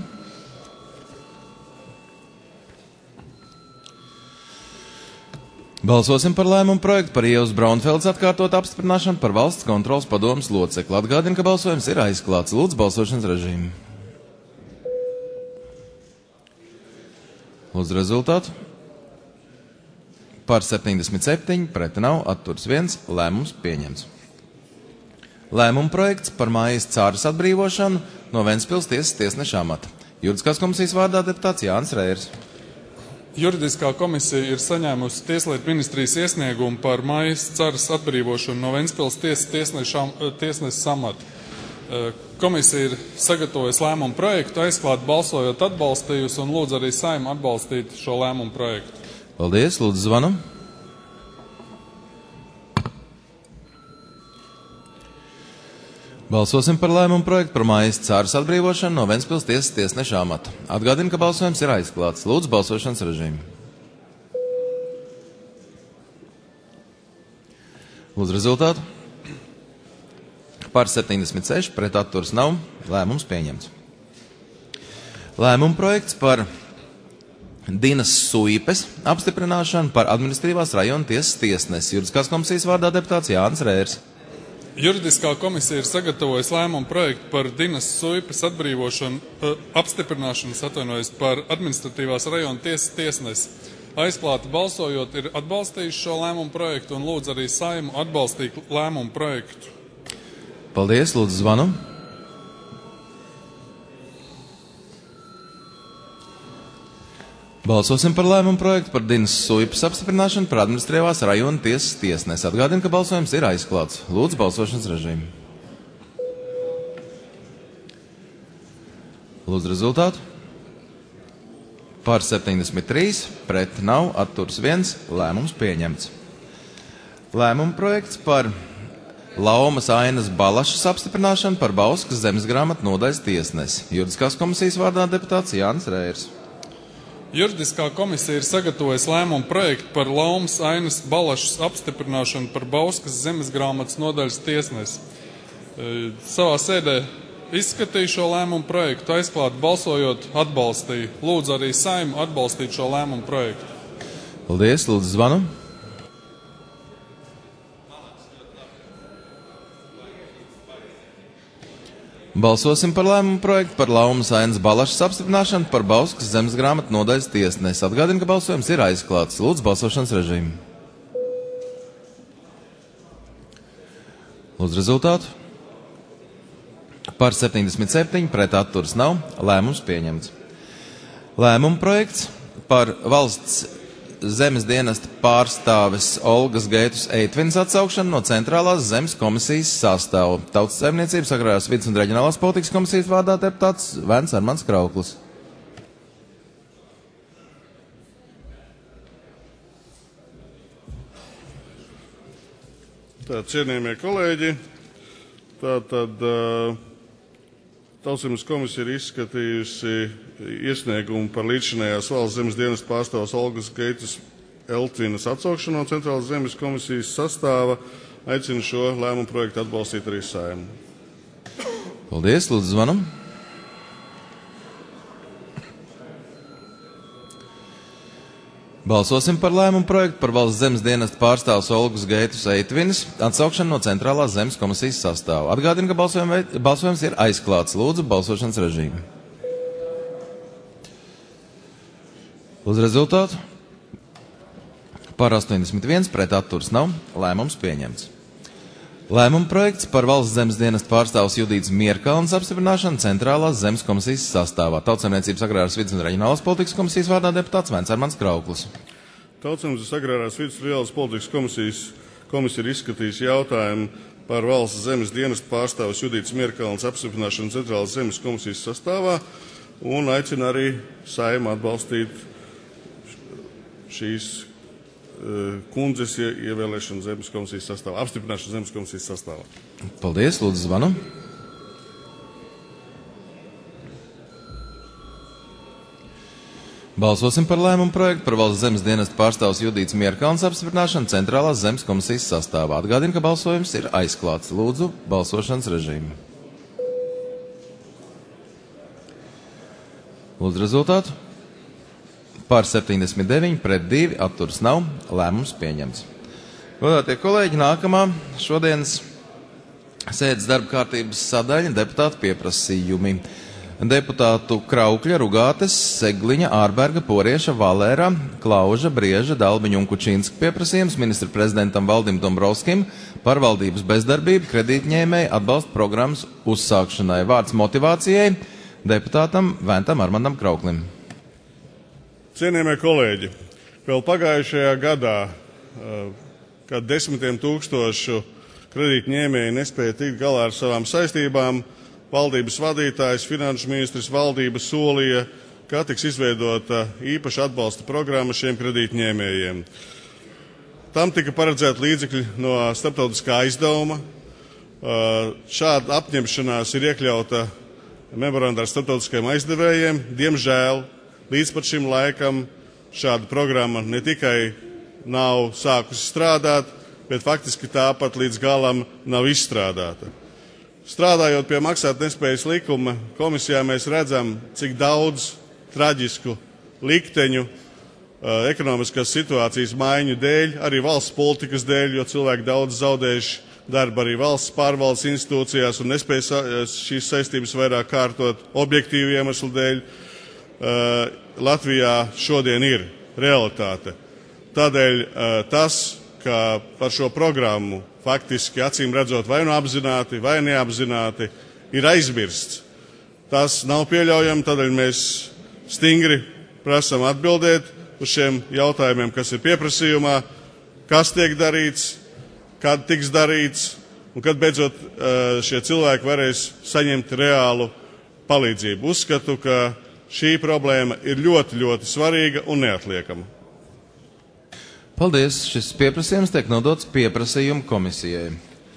Balsosim par lēmumu projektu par Ievas Braunfeldes atkārtot apstiprināšanu par valsts kontrolas padomes locekli. Atgādinu, ka balsojums ir aizklāts. Lūdzu balsošanas režīmu. Lūdzu rezultātu. Par 77, pret nav, atturs 1, lēmums pieņemts. Lēmuma projekts par Mājas Cāras atbrīvošanu no Ventspils tiesas tiesneša amata. Juridiskās komisijas vārdā deputāts Jānis Reirs. Juridiskā komisija ir saņēmusi Tieslietu ministrijas iesniegumu par Mājas Cāras atbrīvošanu no Ventspils tiesas tiesneša amata. Komisija ir sagatavojusi lēmumu projektu, aizklāt balsojot atbalstījusi un lūdzu arī Saimu atbalstīt šo lēmumu projektu. Paldies, lūdzu zvanu. Balsosim par lēmumu projektu par Mājas Cāras atbrīvošanu no Ventspils tiesas tiesneša amata. Atgādinu, ka balsojums ir aizklāts. Lūdzu balsošanas režīmu. Lūdzu rezultātu. Par 76, pret atturs nav, lēmums pieņemts. Lēmuma projekts par Dinas Suipes apstiprināšanu par administratīvās rajona tiesas tiesnesi. Juridiskās komisijas vārdā deputāts Jānis Reirs. Juridiskā komisija ir sagatavojusi lēmumu projektu par Dinas Suipes apstiprināšanu par administratīvās rajona tiesas tiesnesi. Aizklāti balsojot ir atbalstījuši šo lēmumu projektu un lūdzu arī Saimu atbalstīt lēmumu projektu. Paldies, lūdzu zvanu. Balsosim par lēmumu projektu par Dinas Suipes apstiprināšanu par administratīvās rajona tiesas tiesnesi. Atgādinu, ka balsojums ir aizklāts. Lūdzu balsošanas režīmu. Lūdzu rezultātu. Par 73, pret nav, atturs 1, lēmums pieņemts. Lēmuma projekts par Laumas Ainas Balašas apstiprināšanu par Bauskas zemesgrāmatu nodaļas tiesnesi. Juridiskās komisijas vārdā deputāts Jānis Reirs. Juridiskā komisija ir sagatavojusi lēmumu projektu par Laumas Ainas Balašas apstiprināšanu par Bauskas zemesgrāmatas nodaļas tiesnesi. Savā sēdē izskatīju šo lēmumu projektu, aizklāt balsojot atbalstīju. Lūdzu arī Saeimu atbalstīt šo lēmumu projektu. Paldies, lūdzu zvanu. Balsosim par lēmumu projektu par Laumas Ainas Balašas apstiprināšanu par Bauskas zemesgrāmatu nodaļas tiesnesi. Atgādinu, ka balsojums ir aizklāts. Lūdzu balsošanas režīmu. Lūdzu rezultātu. Par 77, pret atturs nav, lēmums pieņemts. Lēmuma projekts par valsts zemes dienesta pārstāves Olgas Geitus Eitvinas atsaukšanu no Centrālās zemes komisijas sastāva. Tautas saimniecības, agrārās vides un reģionālās politikas komisijas vārdā deputāts Vents Armans Krauklis. Cienījamie kolēģi, tātad Tautszemes komisija ir izskatījusi iesniegumu par līdzinājās valsts zemes dienesta pārstāvs Olgas Geitas Eitvinas atsaukšanu no Centrālās zemes komisijas sastāva. Aicinu šo lēmumu projektu atbalstīt arī Saeimu. Paldies, lūdzu zvanam. Balsosim par lēmumu projektu par valsts zemes dienesta pārstāvs Olgas Geitus Eitvinas atsaukšanu no Centrālās zemes komisijas sastāva. Atgādinu, ka balsojums ir aizklāts. Lūdzu balsošanas režīmu. Lūdzu rezultātu. Par 81, pret atturs nav, lēmums pieņemts. Lēmuma projekts par valsts zemes dienesta pārstāvs Judīts Mierkalns apstiprināšanu Centrālās zemes komisijas sastāvā. Tautsaimniecības, agrārās vides un reģionālās politikas komisijas vārdā deputāts Vents Armans Krauklis. Tautsaimniecības, agrārās vides un reģionālās politikas komisija ir izskatījusi jautājumu par valsts zemes dienesta pārstāvs Judīts Mierkalns apstiprināšanu Centrālās zemes komisijas sastāvā un aicina arī Saeimu atbalstīt šīs kundzes ievēlēšanu zemes komisijas sastāvā, apstiprināšanu zemes komisijas sastāvā. Paldies, lūdzu zvanu. Balsosim par lēmumu projektu par valsts zemes dienesta pārstāvs Judīts Mierkalns apstiprināšanu Centrālās zemes komisijas sastāvā. Atgādinu, ka balsojums ir aizklāts. Lūdzu balsošanas režīmu. Lūdzu rezultātu. Par 79, pret 2, atturs nav, lēmums pieņemts. Godātie kolēģi, nākamā šodienas sēdes darba kārtības sadaļa deputātu pieprasījumi. Deputātu Kraukļa, Rugātes, Segliņa, Ārberga, Porieša, Valērā, Klauža, Brieža, Dalbiņa un Kučinska pieprasījums ministra prezidentam Valdim Dombrovskim par valdības bezdarbību kredītņēmēju atbalsta programmas uzsākšanai. Vārds motivācijai deputātam Ventam Armandam Krauklim. Cienījamie kolēģi, vēl pagājušajā gadā, kad desmitiem tūkstošu kredītņēmēji nespēja tikt galā ar savām saistībām, valdības vadītājs, finanšu ministrs valdība solīja, ka tiks izveidota īpaša atbalsta programma šiem kredītņēmējiem. Tam tika paredzēta līdzekļi no starptautiskā aizdevuma. Šāda apņemšanās ir iekļauta memorandā ar starptautiskajiem aizdevējiem. Diemžēl līdz pat šim laikam šāda programma ne tikai nav sākusi strādāt, bet faktiski tāpat līdz galam nav izstrādāta. Strādājot pie maksātnespējas likuma, komisijā mēs redzam, cik daudz traģisku likteņu ekonomiskās situācijas maiņu dēļ, arī valsts politikas dēļ, jo cilvēki daudz zaudējuši darbu arī valsts pārvaldes institūcijās un nespēja šīs saistības vairāk kārtot objektīvu iemeslu dēļ. Latvijā šodien ir realitāte. Tādēļ tas, ka par šo programmu faktiski acīm redzot vai nu apzināti vai neapzināti ir aizmirsts, tas nav pieļaujami, tādēļ mēs stingri prasam atbildēt uz šiem jautājumiem, kas ir pieprasījumā, kas tiek darīts, kad tiks darīts un kad beidzot šie cilvēki varēs saņemt reālu palīdzību. Uzskatu, ka šī problēma ir ļoti, ļoti svarīga un neatliekama. Paldies! Šis pieprasījums tiek nodots pieprasījuma komisijai.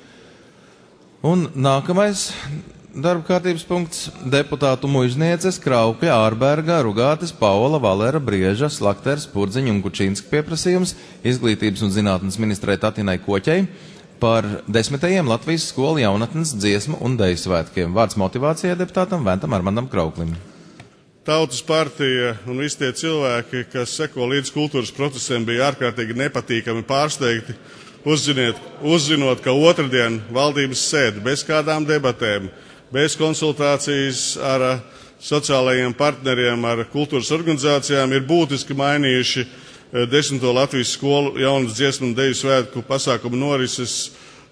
Un nākamais darba kārtības punkts - deputātu Muižnieces, Kraukļa, Ārberga, Rugātes, Paula, Valera, Brieža, Slakters, Purdziņa un Kučīnska pieprasījums izglītības un zinātnes ministrei Tatinai Koķei par 10. Latvijas skolu jaunatnes dziesmu un deju svētkiem. Vārds motivācijai deputātam Ventam Armandam Krauklim. Tautas partija un visi tie cilvēki, kas seko līdz kultūras procesiem, bija ārkārtīgi nepatīkami pārsteigti, uzzinot, ka otrdien valdības sēde bez kādām debatēm, bez konsultācijas ar sociālajiem partneriem, ar kultūras organizācijām ir būtiski mainījuši 10. Latvijas skolu jaunas dziesmu un deju svētku pasākumu norises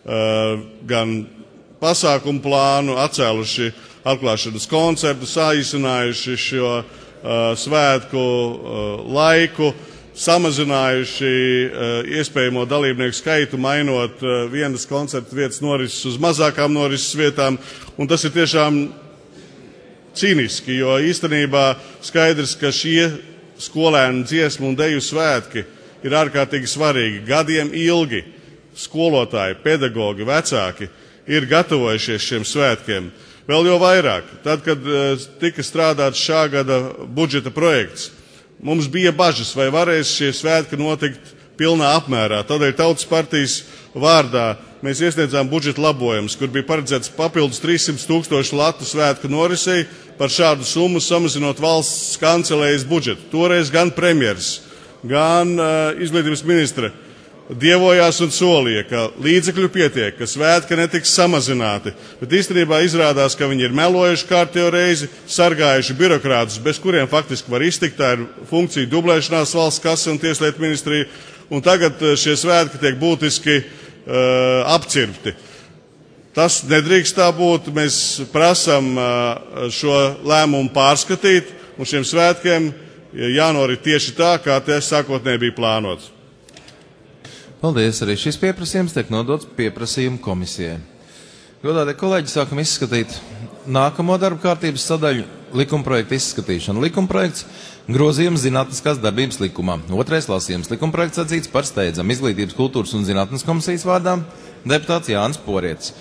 gan pasākumu plānu, atcēluši atklāšanas koncertu, saīsinājuši šo svētku laiku, samazinājuši iespējamo dalībnieku skaitu, mainot vienas koncertu vietas norises uz mazākām norises vietām, un tas ir tiešām cīniski, jo īstenībā skaidrs, ka šie skolēnu dziesmu un deju svētki ir ārkārtīgi svarīgi. Gadiem ilgi skolotāji, pedagogi, vecāki ir gatavojušies šiem svētkiem. Vēl jau vairāk, tad, kad tika strādāts šā gada budžeta projekts, mums bija bažas, vai varēs šie svētki notikt pilnā apmērā. Tādēļ Tautas partijas vārdā mēs iesniedzām budžeta labojumus, kur bija paredzēts papildus 300 000 latu svētku norisei, par šādu summu samazinot valsts kancelējas budžetu. Toreiz gan premjeras, gan izglītības ministre dievojās un solīja, ka līdzekļu pietiek, ka svētki netiks samazināti, bet īstenībā izrādās, ka viņi ir melojuši kārtējo reizi, sargājuši birokrātus, bez kuriem faktiski var iztikt, tā ir funkcija dublēšanās valsts kase un tieslietu ministrija, un tagad šie svētki tiek būtiski apcirpti. Tas nedrīkst tā būt, mēs prasam šo lēmumu pārskatīt, un šiem svētkiem jānorit tieši tā, kā tas sākotnēji bija plānots. Paldies, arī šis pieprasījums tiek nodots pieprasījuma komisijai. Godātie kolēģi, sākam izskatīt nākamo darba kārtības sadaļu - likumprojekta izskatīšana. Likumprojekts grozījums zinātniskās darbības likumā. Otrais lasījums. Likumprojekts atzīts par steidzam Izglītības, kultūras un zinātnes komisijas vārdā deputāts Jānis Porietis.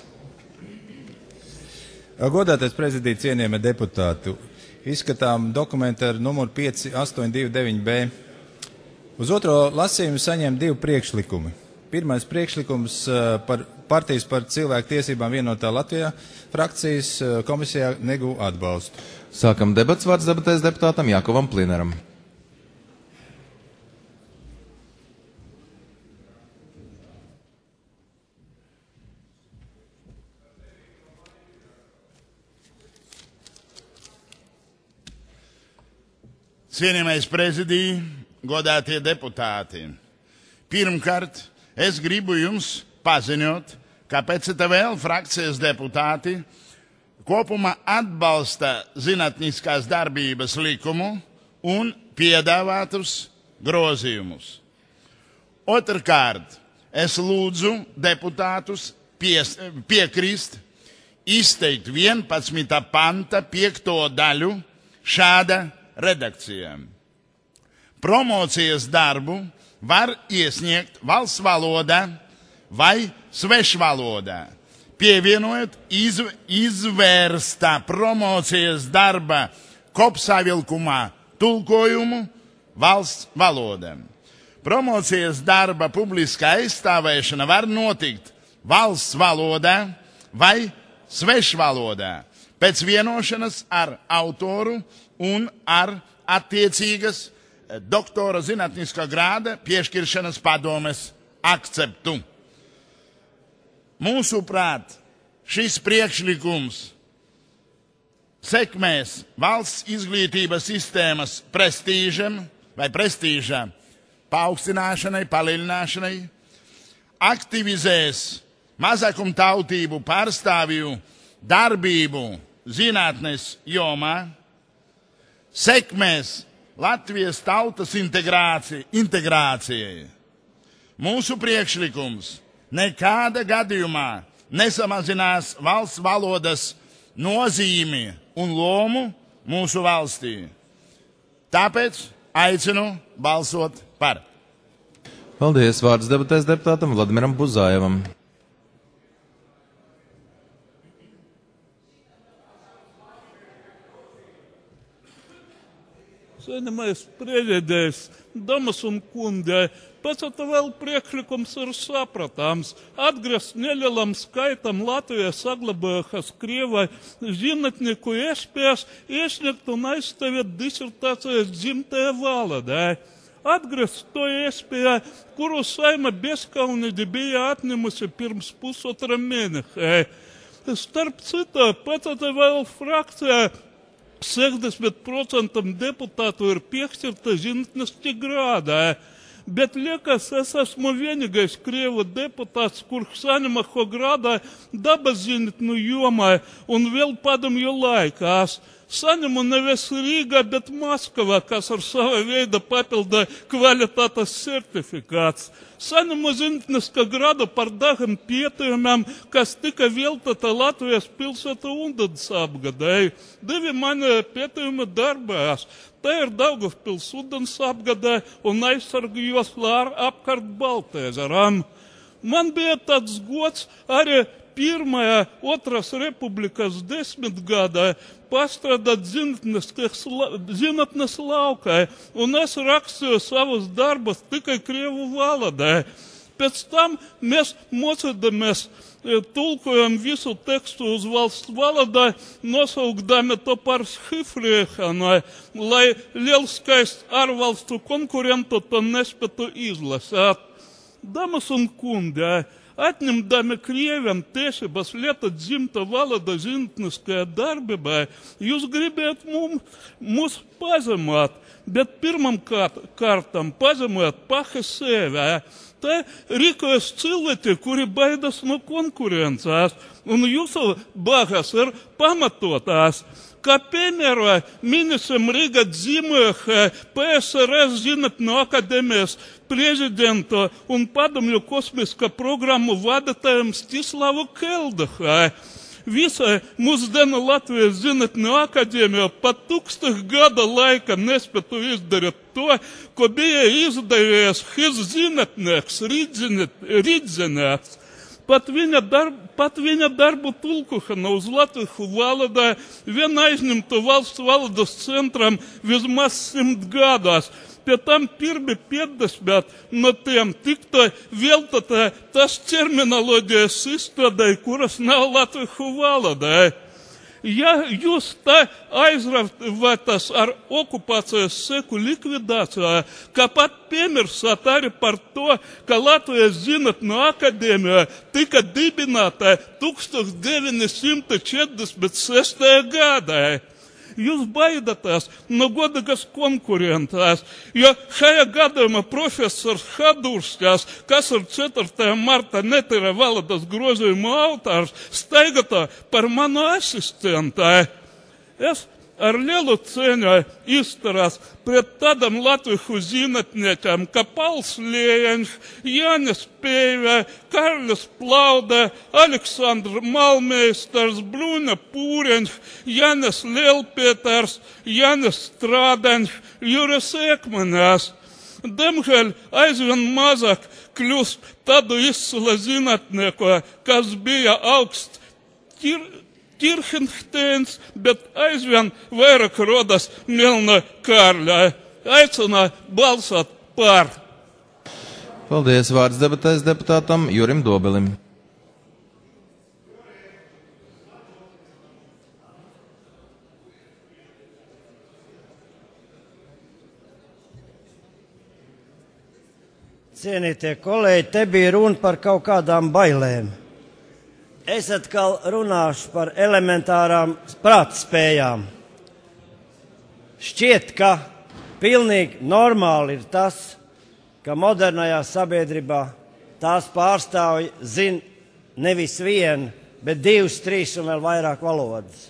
Godātais prezidija, cienījamie deputāti, izskatām dokumentu ar numuru 5829B. Uz otro lasījumu saņem divi priekšlikumi. Pirmais priekšlikums par partijas par cilvēku tiesībām vienotā Latvijā frakcijas komisijā neguva atbalstu. Sākam debats, vārds debatēs deputātam Jākovam Plineram. Cienījamais prezidija, godātie deputāti, pirmkārt, es gribu jums paziņot, ka PCTVL frakcijas deputāti kopumā atbalsta zinātniskās darbības likumu un piedāvātus grozījumus. Otrkārt, es lūdzu deputātus piekrist izteikt 11. panta 5. daļu šāda redakcijā. Promocijas darbu var iesniegt valsts valodā vai svešvalodā, pievienojot izvērstā promocijas darba kopsavilkumā tulkojumu valsts valodā. Promocijas darba publiskā aizstāvēšana var notikt valsts valodā vai svešvalodā, pēc vienošanas ar autoru un ar attiecīgas doktora zinātniskā grāda piešķiršanas padomes akceptu. Mūsuprāt, šis priekšlikums sekmēs valsts izglītības sistēmas prestīža paaugstināšanai, palielināšanai, aktivizēs mazākumtautību pārstāvju darbību zinātnes jomā, sekmēs Latvijas tautas integrācijai. Mūsu priekšlikums nekāda gadījumā nesamazinās valsts valodas nozīmi un lomu mūsu valstī. Tāpēc aicinu balsot par. Paldies. Vārds debatēs deputātam Vladimiram Buzajevam. Cienījamais priekšsēdētājs, damas un kungi, pēc tam vēl priekšlikums ir sapratāms. Atgriezt nelielam skaitam Latvijā saglabājušas Krievai zinātnieku iespējas iesniegt un aizstāvēt disertācijas dzimtajā valodā. Atgriezt to iespēju, kuru Saeima bezkaunīgi bija atņēmusi pirms pusotra mēneša. Starp citu, pēc tam vēl frakcijā 60% deputātu ir piešķirta zinātniski grādā, bet liekas, es esmu vienīgais Krievu deputāts, kurš saņem šo grādā dabas zinātņu jomā un vēl padomju laikās. Saņemu nevis Rīgā, bet Maskavā, kas ar sava veida papilda kvalitātes certifikāts. Saņemu zinātniska grādu par dažiem pētījumiem, kas tika veltīti Latvijas pilsētu ūdens apgādei. 2 mani pētījumi darbojās. Tā ir Daugavpils ūdens apgādē un aizsargu josla apkārt Baltēzeram. Man bija tāds gods arī Pirmajā Otras republikas 10 gadā pastrādāt zinātnes laukai, un es rakstīju savus darbus tikai krievu valodā. Pēc tam mēs mocīdamies tulkojam visu tekstu uz valsts valodā, nosaukdami to par šifrēšanu, lai lielskais ārvalstu konkurentu to nespētu izlasīt. Damas un kungi, atņemdami Krieviem tiesības lietot dzimto valodu zinātniskajā darbībā, jūs gribētu mūs pazemot, bet pirmam kārtam pazemot paši sevi. Tā rīkojas cilvēki, kuri baidas no konkurences, un jūsu bažas ir pamatotās. Kā piemēra minēsim Rīgā dzīvojušā PSRS Zinātņu akadēmijas prezidenta un padomju kosmiskā programmu vadītājam Stislavu Keldahai. Visa mūsdienu Latvijas Zinātņu akadēmija pat 1000 gada laika nespētu izdarīt to, ko bija izdevies his zinātnieks, Ridzinieks. Pat viņa darbu tulkošana uz latviešu valodā vien aizņemtu valsts valodas centram vismaz 100 gadās. Pie tam pirmi 50 no tiem tiktu veltīti tas terminoloģijas izstrādē, kuras nav latviešu valodā. Ja jūs tā aizrautas ar okupācijas seku likvidācijā, kāpat piemirsāt arī par to, ka Latvijas Zinātņu akadēmija tika dibināta 1946. gadā. Jūs baidaties no godīgas konkurences, jo šajā gadījumā profesors Hadurskis, kas ir 4. marta netīra valodas grozījuma autors, staigāto par manu asistentu. Es ar lielu cieņu izturās pret tādam latviešu zinātniekiem, kā Pauls Liejaņš, Jānis Pēve, Karlis Plaude, Aleksandrs Malmeisters, Bruņa Pūreņš, Jānis Lielpieters, Jānis Strādaņš, Juris Ekmanis. Diemžēl aizvien mazāk kļūst tādu izcilu zinātnieku, kas bija augsts Kirchensteins, bet aizvien vairāk rodas Melna Kārļa. Aicina balsot par. Paldies. Vārds debatēs deputātam Jurim Dobelim. Cienītie kolēģi, te bija runa par kaut kādām bailēm. Es atkal runāšu par elementārām prātspējām. Šķiet, ka pilnīgi normāli ir tas, ka modernajā sabiedrībā tās pārstāvji zina nevis vienu, bet 2, 3 un vēl vairāk valodas.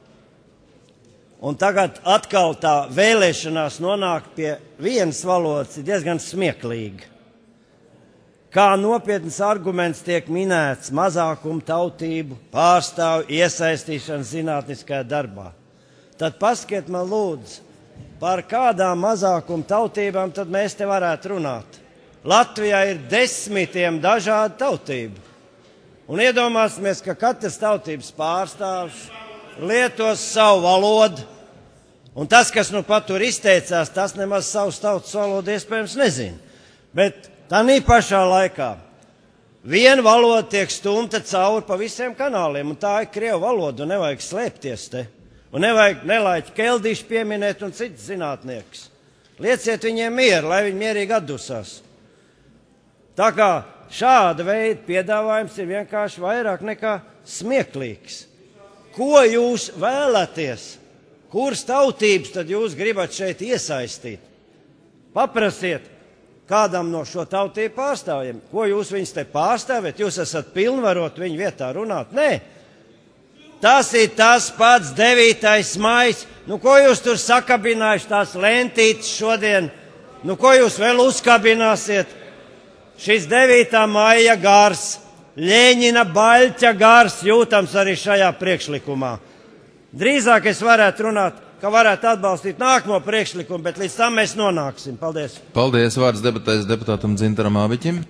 Un tagad atkal tā vēlēšanās nonākt pie vienas valodas ir diezgan smieklīga. Kā nopietns arguments tiek minēts mazākumu tautību pārstāvju iesaistīšana zinātniskajā darbā. Tad paskiet man lūdzu, par kādām mazākuma tautībām tad mēs te varētu runāt. Latvijā ir 10 dažādu tautību. Un iedomāsimies, ka katrs tautības pārstāvs lietos savu valodu, un tas, kas nu pat tur izteicās, tas nemaz savus tautas valodu iespējams nezina. Bet tanī pašā laikā viena valoda tiek stumta cauri pa visiem kanāliem, un tā ir krievu valoda, un nevajag slēpties te. Un nevajag Nelaiķi Keldišu pieminēt un citus zinātniekus. Lieciet viņiem mieru, lai viņi mierīgi atdusās. Tā kā šāda veida piedāvājums ir vienkārši vairāk nekā smieklīgs. Ko jūs vēlaties? Kuras tautības tad jūs gribat šeit iesaistīt? Paprasiet kādam no šo tautību pārstāvjiem. Ko jūs viņus te pārstāvēt? Jūs esat pilnvarot viņu vietā runāt? Nē. Tas ir tas pats 9. maijs. Nu, ko jūs tur sakabinājuši tās lentītes šodien? Nu, ko jūs vēl uzkabināsiet? Šis 9. maija gars, Ļeņina baļķa gars jūtams arī šajā priekšlikumā. Drīzāk es varētu runāt, ka varētu atbalstīt nākamo priekšlikumu, bet līdz tam mēs nonāksim. Paldies. Paldies. Vārds debatēs deputātam Dzintaram Ābiķim.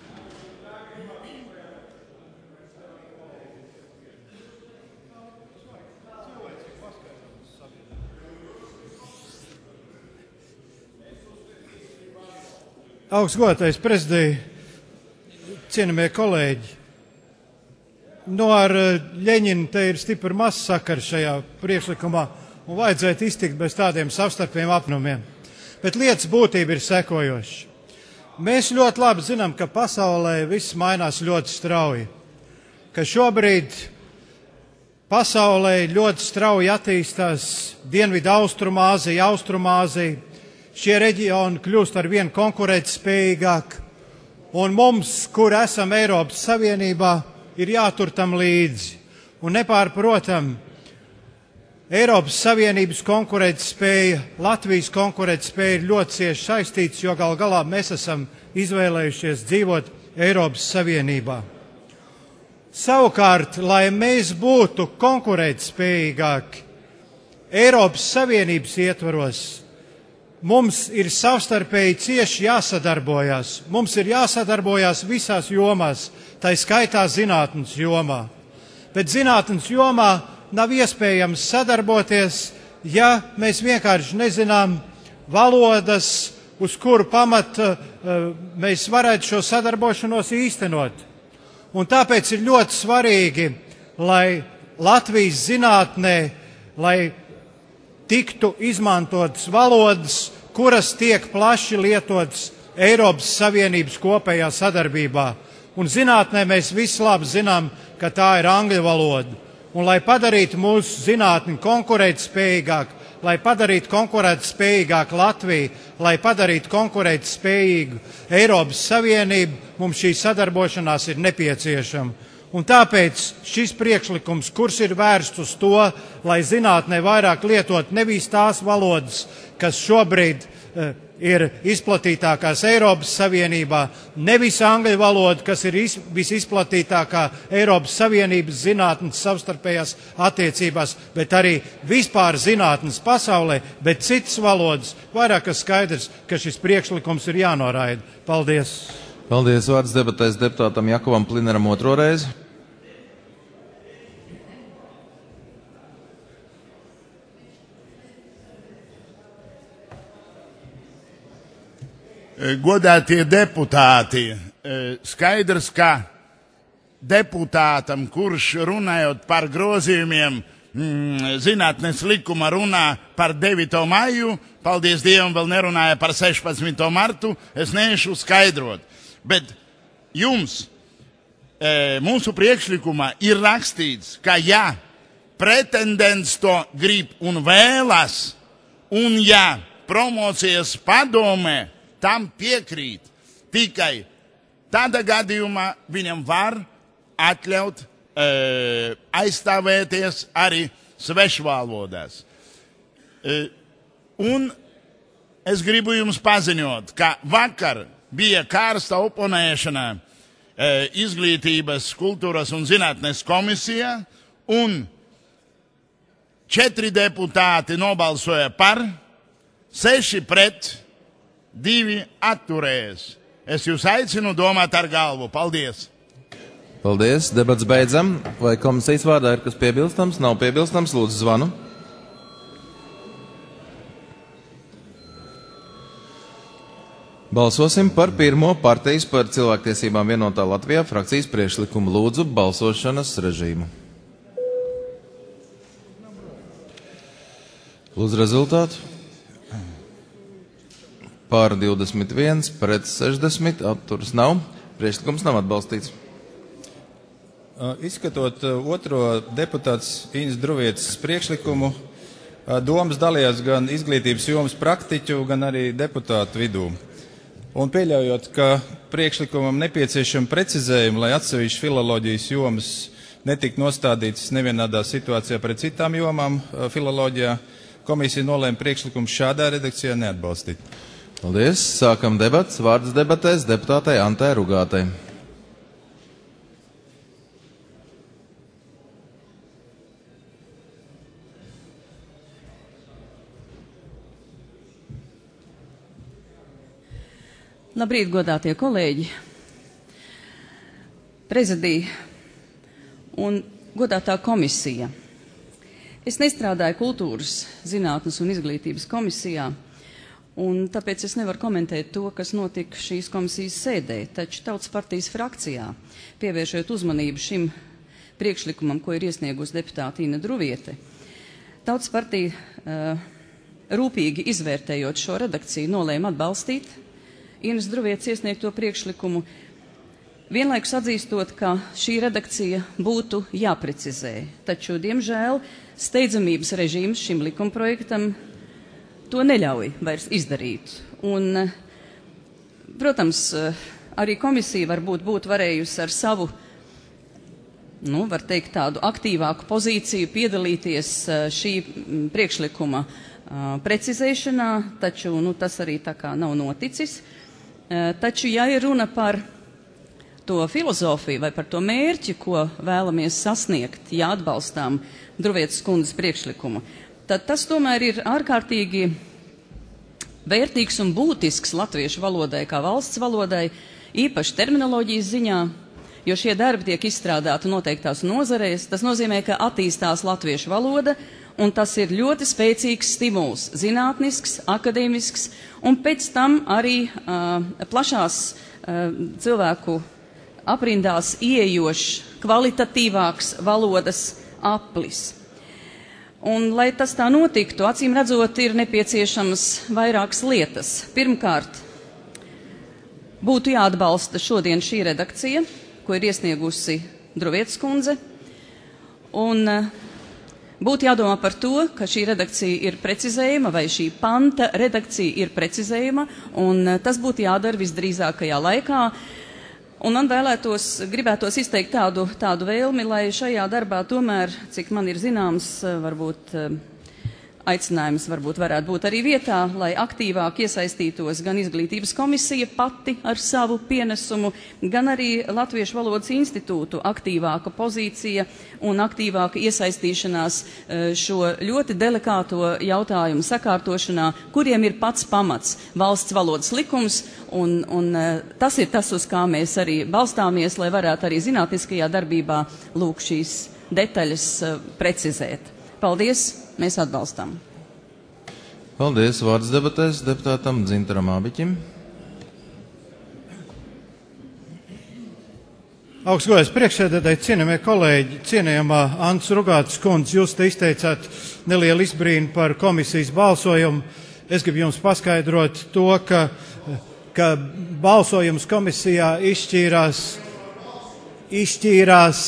Augstgodātais prezidija, cienījamie kolēģi, ar Ļeņinu te ir stipri maz sakara šajā priekšlikumā un vajadzētu iztikt bez tādiem savstarpiem apnumiem. Bet lietas būtība ir sekojoša. Mēs ļoti labi zinām, ka pasaulē viss mainās ļoti strauji, ka šobrīd pasaulē ļoti strauji attīstās Dienvidu Austrumāzija, Austrumāzija. Šie reģioni kļūst ar vien konkurētspējīgāk, un mums, kur esam Eiropas Savienībā, ir jātur tam līdzi. Un nepārprotam, Eiropas Savienības konkurētspēja, Latvijas konkurētspēja ir ļoti cieši saistīts, jo gal galā mēs esam izvēlējušies dzīvot Eiropas Savienībā. Savukārt, lai mēs būtu konkurētspējīgāki Eiropas Savienības ietvaros, mums ir savstarpēji cieši jāsadarbojās. Mums ir jāsadarbojās visās jomās, tai skaitā zinātnes jomā. Bet zinātnes jomā nav iespējams sadarboties, ja mēs vienkārši nezinām valodas, uz kuru pamata mēs varētu šo sadarbošanos īstenot. Un tāpēc ir ļoti svarīgi, lai Latvijas zinātnē, lai tiktu izmantotas valodas, kuras tiek plaši lietotas Eiropas Savienības kopējā sadarbībā. Un zinātnē mēs visi labi zinām, ka tā ir angļu valoda. Un lai padarītu mūsu zinātni konkurētspējīgāk, lai padarītu konkurētspējīgāk Latviju, lai padarītu konkurētspējīgu Eiropas Savienību, mums šī sadarbošanās ir nepieciešama. Un tāpēc šis priekšlikums, kurš ir vērsts uz to, lai zinātnē vairāk lietot nevis tās valodas, kas šobrīd ir izplatītākās Eiropas Savienībā, nevis angļu valoda, kas ir visizplatītākā Eiropas Savienības zinātnes savstarpējās attiecībās, bet arī vispār zinātnes pasaulē, bet citas valodas, vairāk kā skaidrs, ka šis priekšlikums ir jānoraida. Paldies! Paldies. Vārds debatēs deputātam Jakovam Plinaram otro reizi. Godātie deputāti, skaidrs, ka deputātam, kurš runājot par grozījumiem, zinātnes likuma runā par 9. maiju, paldies Dievam, vēl nerunāja par 16. martu, es neiešu skaidrot. Bet jums, mūsu priekšlikumā ir rakstīts, ka ja pretendents to grib un vēlas, un ja promocijas padome tam piekrīt, tikai tādā gadījumā viņam var atļaut aizstāvēties arī svešvalodās. Un es gribu jums paziņot, ka vakar bija kārsta oponēšana Izglītības, kultūras un zinātnes komisijā, un 4 deputāti nobalsoja par, 6 pret, 2 atturēs. Es jūs aicinu domāt ar galvu. Paldies! Paldies, debats beidzam. Vai komisijas vārdā ir kas piebilstams? Nav piebilstams, lūdzu zvanu. Balsosim par pirmo partijas par cilvēktiesībām vienotā Latvijā frakcijas priekšlikumu. Lūdzu balsošanas režīmu. Lūdzu rezultātu. Pār 21, pret 60, atturas nav. Priekšlikums nav atbalstīts. Izskatot otro deputāts Iņas Druvietes priekšlikumu, domas dalījās gan izglītības jomas praktiķu, gan arī deputātu vidū. Un pieļaujot, ka priekšlikumam nepieciešama precizējuma, lai atsevišķi filoloģijas jomas netika nostādītas nevienādā situācijā pret citām jomām filoloģijā, komisija nolēma priekšlikumu šādā redakcijā neatbalstīt. Paldies. Sākam debats. Vārds debatēs deputātei Antai Rugātei. Labrīt, godātie kolēģi, prezidija un godātā komisija. Es nestrādāju kultūras, zinātnes un izglītības komisijā, un tāpēc es nevaru komentēt to, kas notika šīs komisijas sēdē, taču Tautas partijas frakcijā, pievēršot uzmanību šim priekšlikumam, ko ir iesniegusi deputāte Iņa Druviete, Tautas partija rūpīgi izvērtējot šo redakciju nolēma atbalstīt Iņas Druvietes iesniegto priekšlikumu, vienlaikus atzīstot, ka šī redakcija būtu jāprecizē. Taču, diemžēl, steidzamības režīms šim likumprojektam to neļauj vairs izdarīt. Un, protams, arī komisija varbūt būtu varējusi ar savu, var teikt, tādu aktīvāku pozīciju piedalīties šī priekšlikuma precizēšanā, taču tas arī tā kā nav noticis. Taču, ja ir runa par to filozofiju vai par to mērķi, ko vēlamies sasniegt, ja atbalstām Druvietes kundzes priekšlikumu, tad tas tomēr ir ārkārtīgi vērtīgs un būtisks latviešu valodai kā valsts valodai, īpaši terminoloģijas ziņā, jo šie darbi tiek izstrādāti noteiktās nozarēs. Tas nozīmē, ka attīstās latviešu valoda, un tas ir ļoti spēcīgs stimuls, zinātnisks, akadēmisks, un pēc tam arī plašās cilvēku aprindās ieejošs, kvalitatīvāks valodas aplis. Un, lai tas tā notiktu, acīm redzot, ir nepieciešamas vairākas lietas. Pirmkārt, būtu jāatbalsta šodien šī redakcija, ko ir iesniegusi Druvietes kundze, un būtu jādomā par to, ka šī redakcija ir precizējama, vai šī panta redakcija ir precizējama, un tas būtu jādara visdrīzākajā laikā. Un man gribētos izteikt tādu vēlmi, lai šajā darbā tomēr, cik man ir zināms, varbūt aicinājums varētu būt arī vietā, lai aktīvāk iesaistītos gan izglītības komisija pati ar savu pienesumu, gan arī Latviešu valodas institūtu aktīvāka pozīcija un aktīvāka iesaistīšanās šo ļoti delikāto jautājumu sakārtošanā, kuriem ir pats pamats valsts valodas likums, un tas ir tas, uz kā mēs arī balstāmies, lai varētu arī zinātniskajā darbībā lūk šīs detaļas precizēt. Paldies, mēs atbalstām. Paldies, vārds debatēs deputātam Dzintaram Ābiķim. Augstgadājs priekšsēdētāji, cienījamie kolēģi, cienījamā Antas Rugātes kundze, jūs te izteicāt nelielu izbrīnu par komisijas balsojumu. Es gribu jums paskaidrot to, ka balsojums komisijā izšķīrās.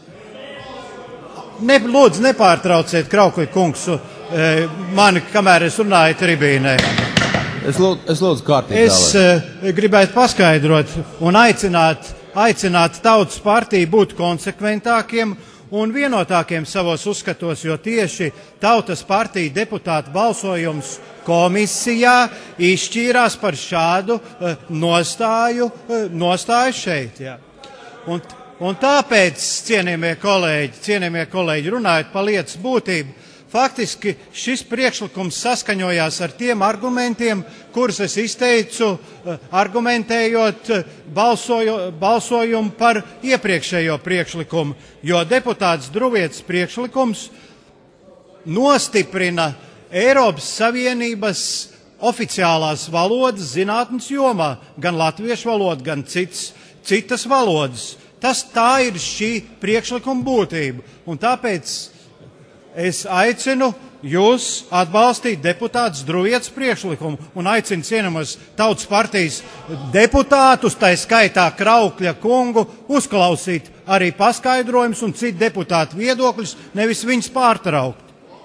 Lūdzu, nepārtrauciet, Kraukuļa kungs, mani, kamēr es runāju tribīnē. Es lūdzu kārtīgi. Es gribētu paskaidrot un aicināt Tautas partiju būt konsekventākiem un vienotākiem savos uzskatos, jo tieši Tautas partija deputāta balsojums komisijā izšķīrās par šādu nostāju šeit. Jā. Un tāpēc, cienījamie kolēģi, runājot par lietas būtību, faktiski šis priekšlikums saskaņojās ar tiem argumentiem, kurus es izteicu, argumentējot balsojumu par iepriekšējo priekšlikumu, jo deputāts Druvietis priekšlikums nostiprina Eiropas Savienības oficiālās valodas zinātnes jomā, gan latviešu valodu, gan citas valodas. Tā ir šī priekšlikuma būtība, un tāpēc es aicinu jūs atbalstīt deputātus Druvietis priekšlikumu un aicinu cienamos Tautas partijas deputātus, tā skaitā Kraukļa kungu, uzklausīt arī paskaidrojumus un citu deputātu viedokļus, nevis viņus pārtraukt.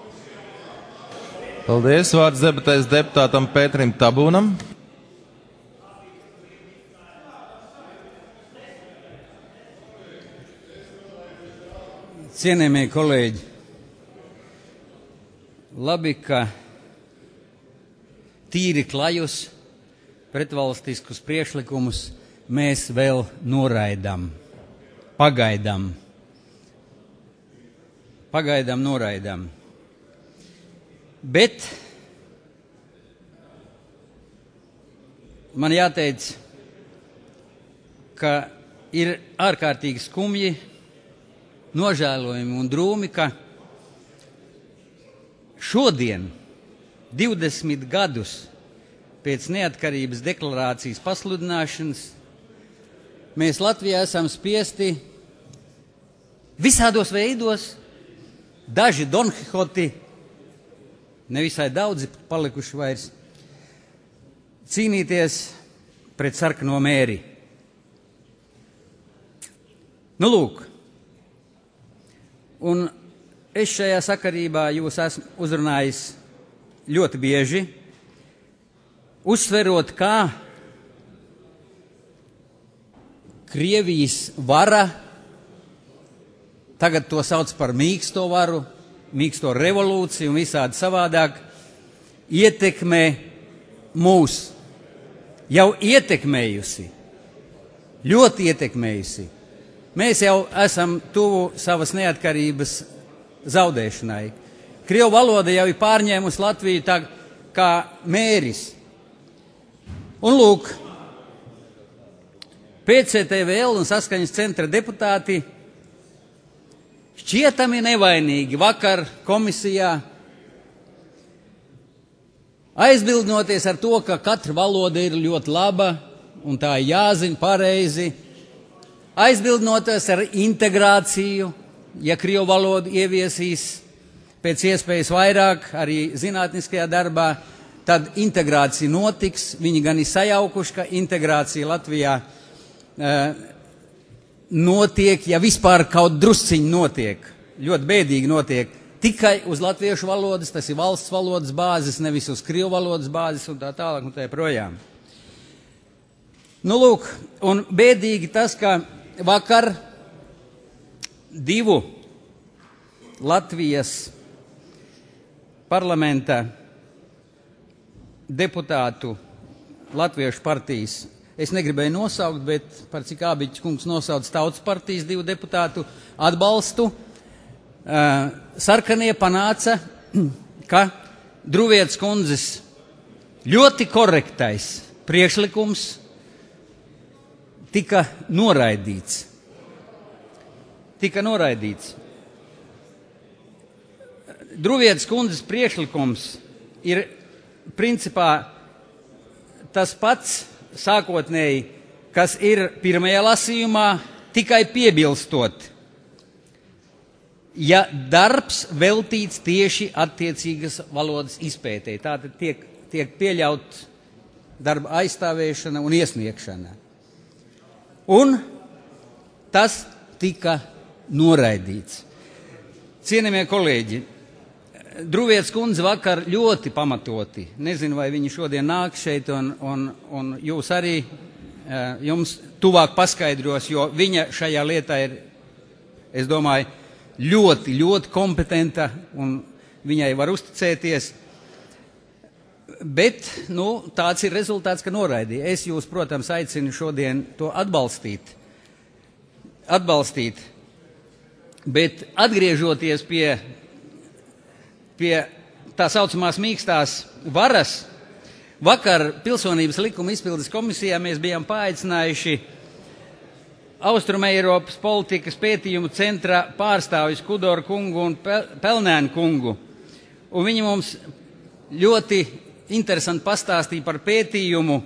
Paldies. Vārds debatēs deputātam Pēterim Tabūnam. Cienījamie kolēģi, labi, ka tīri klajus pretvalstiskus priekšlikumus mēs vēl noraidām. Pagaidām noraidām. Bet man jāteic, ka ir ārkārtīgi skumji, nožēlojami un drūmi, ka šodien, 20 gadus pēc neatkarības deklarācijas pasludināšanas, mēs Latvijā esam spiesti visādos veidos, daži Donhihoti, nevisai daudzi palikuši vairs, cīnīties pret sarkano mēri. Nu, lūk, un es šajā sakarībā jūs esmu uzrunājis ļoti bieži, uzsverot, kā Krievijas vara, tagad to sauc par mīksto varu, mīksto revolūciju un visādi savādāk, ietekmē mūs, jau ietekmējusi, ļoti ietekmējusi. Mēs jau esam tuvu savas neatkarības zaudēšanai. Krievu valoda jau ir pārņēmusi Latviju tā kā mēris. Un lūk, PCTVL un Saskaņas centra deputāti šķietami nevainīgi vakar komisijā, aizbildnoties ar to, ka katra valoda ir ļoti laba un tā ir jāzina pareizi, aizbildnoties ar integrāciju, ja Krievu valodu ieviesīs pēc iespējas vairāk arī zinātniskajā darbā, tad integrācija notiks. Viņi gan ir sajaukuši, ka integrācija Latvijā notiek, ja vispār kaut drusciņi notiek, ļoti bēdīgi notiek, tikai uz latviešu valodas, tas ir valsts valodas bāzes, nevis uz Krievu valodas bāzes un tā tālāk un tā projām. Nu, lūk, un bēdīgi tas, ka vakar 2 Latvijas parlamenta deputātu Latviešu partijas, es negribēju nosaukt, bet par cik Ābiķis kungs nosauc Tautas partijas 2 deputātu atbalstu, sarkanie panāca, ka Druvietis kundzes ļoti korektais priekšlikums tika noraidīts. Druvietis kundzes priekšlikums ir principā tas pats sākotnēji, kas ir pirmajā lasījumā, tikai piebilstot, ja darbs veltīts tieši attiecīgas valodas izpētē. Tātad tiek pieļaut darba aizstāvēšana un iesniegšana. Un tas tika noraidīts. Cienījamie kolēģi, Druvietis kundze vakar ļoti pamatoti, nezinu, vai viņi šodien nāk šeit un jūs arī jums tuvāk paskaidros, jo viņa šajā lietā ir, es domāju, ļoti, ļoti kompetenta un viņai var uzticēties. Bet, tāds ir rezultāts, ka noraidīja. Es jūs, protams, aicinu šodien to atbalstīt. Bet atgriežoties pie pie tā saucamās mīkstās varas. Vakar Pilsonības likuma izpildes komisijā mēs bijām paaicinājuši Austrumeiropas politikas pētījumu centra pārstāvis Kudoru kungu un Pelnēnu kungu. Un viņi mums ļoti interesanti pastāstīja par pētījumu,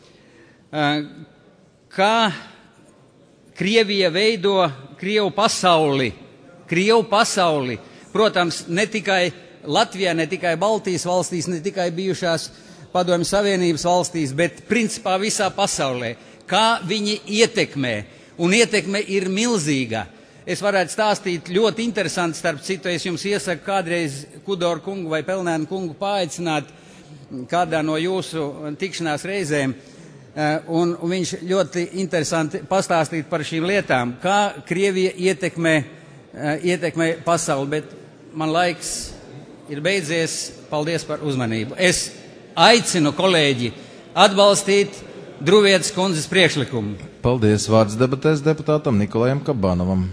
kā Krievija veido Krievu pasauli. Protams, ne tikai Latvijā, ne tikai Baltijas valstīs, ne tikai bijušās Padomju Savienības valstīs, bet principā visā pasaulē. Kā viņi ietekmē. Un ietekme ir milzīga. Es varētu stāstīt ļoti interesanti, starp citu, es jums iesaku kādreiz Kudoru kungu vai Pelnēnu kungu paaicināt kādā no jūsu tikšanās reizēm. Un viņš ļoti interesanti pastāstīt par šīm lietām, kā Krievija ietekmē pasauli. Bet man laiks ir beidzies. Paldies par uzmanību. Es aicinu kolēģi atbalstīt Druvietas kundzes priekšlikumu. Paldies. Vārds debatēs deputātam Nikolajam Kabanovam.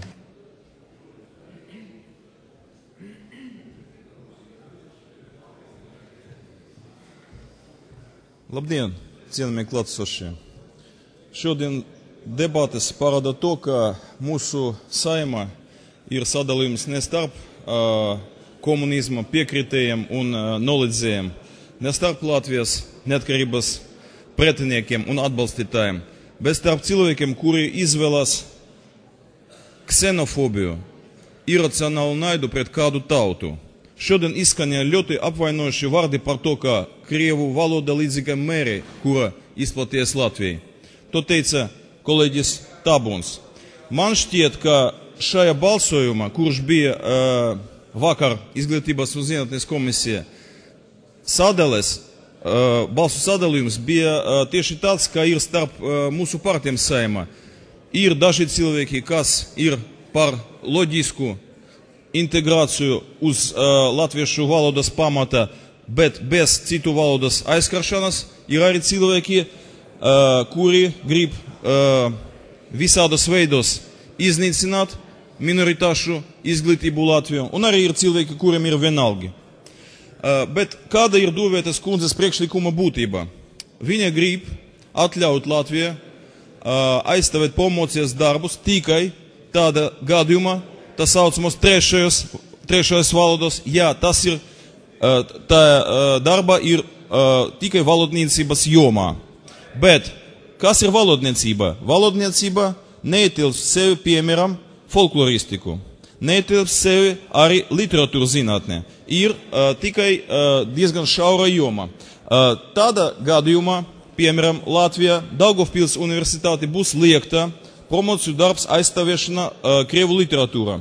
Labdien, cienījamie klātesošie! Šodien debates parāda to, ka mūsu Saeima ir sadalījums ne starp komunisma piekritējiem un noliedzējiem, ne starp Latvijas neatkarības pretiniekiem un atbalstītājiem, bet starp cilvēkiem, kuri izvēlas ksenofobiju, iracionālu naidu pret kādu tautu. Šodien izskanēja ļoti apvainojuši vārdi par to, ka Krievu valoda līdzīga mēri, kura izplaties Latvijai. To teica kolēģis Tabuns. Man šķiet, ka šajā balsojumā, kurš bija vakar Izglītības un zinātnes komisija, balsu sadalījums bija tieši tāds, ka ir starp mūsu partijām Saeimā. Ir daži cilvēki, kas ir par loģisku integrāciju uz latviešu valodas pamata, bet bez citu valodas aizskaršanas. Ir arī cilvēki, kuri grib visādos veidos iznīcināt minoritāšu izglītību Latviju, un arī ir cilvēki, kuriem ir vienalgi. Bet kāda ir Druvietas kundzes priekšlikuma būtība? Viņa grib atļaut Latvijai aizstāvēt promocijas darbus tikai tāda gadījumā, tā saucamos trešajos valodos, ja tas ir, tā darba ir tikai valodniecības jomā. Bet kas ir valodniecība? Valodniecība neietilpst sevi, piemēram, folkloristiku. Neietilpst sevi arī literatūras zinātnē. Ir tikai diezgan šaura joma. Tādā gadījumā, piemēram, Latvijā Daugavpils universitāte būs liekta promociju darbs aizstāvēšana Krievu literatūrā,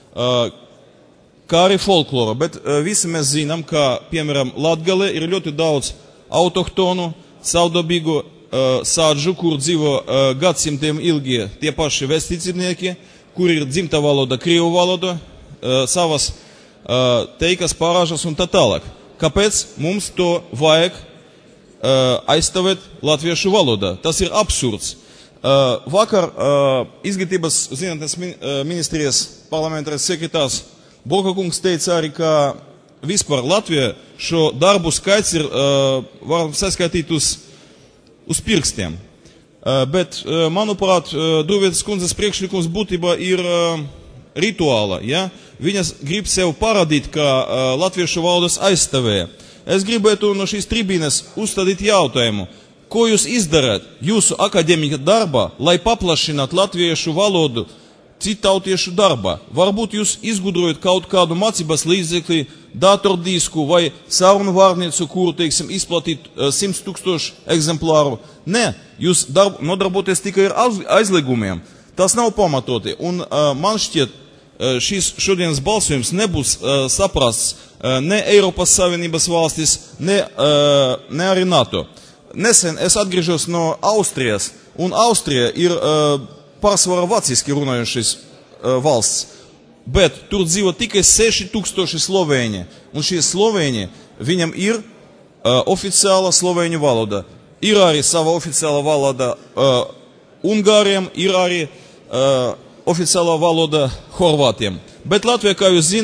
kā arī folklora. Bet visi mēs zinām, ka, piemēram, Latgalē ir ļoti daudz autohtonu, savdabīgu sādžu, kur dzīvo gadsimtiem ilgi tie paši vēstniecībnieki, kur ir dzimta valoda, Krievu valoda, savas teikas, pārāžas un tā tālāk. Kāpēc mums to vajag aizstāvēt latviešu valodā? Tas ir absurds. Vakar Izglītības zinātnes ministrijas parlamentārais sekretārs Boka kungs teica arī, ka vispār Latvijā šo darbu skaits ir, varam saskaitīt uz pirkstiem. Bet, manuprāt, Druvietas kundzes priekšlikums būtībā ir rituāla. Ja? Viņas grib sev parādīt, ka latviešu valodas aizstāvēja. Es gribētu no šīs tribīnes uzstādīt jautājumu. Ko jūs izdarāt jūsu akadēmika darbā, lai paplašinātu latviešu valodu citautiešu darbā? Varbūt jūs izgudrojat kaut kādu mācības līdzekli, datordisku vai sarunu vārnīcu, kuru, teiksim, izplatīt 100 000 eksemplāru. Nē, jūs nodarboties tikai ar aizliegumiem. Tas nav pamatoti. Un man šķiet, šīs šodienas balsojums nebūs saprasts ne Eiropas Savienības valstis, ne arī NATO. Nesen es atgriežos no Austrijas, un Austrija ir pārsvarā vāciski runājušas valsts. Bet tur dzīvo tikai 6000 slovēņi. Un šie slovēņi, viņam ir oficiāla slovēņu valoda. Ir arī sava oficiāla valoda Ungāriem, ir arī oficiāla valoda Horvātiem. Bet Latvijā, kā jūs zināt,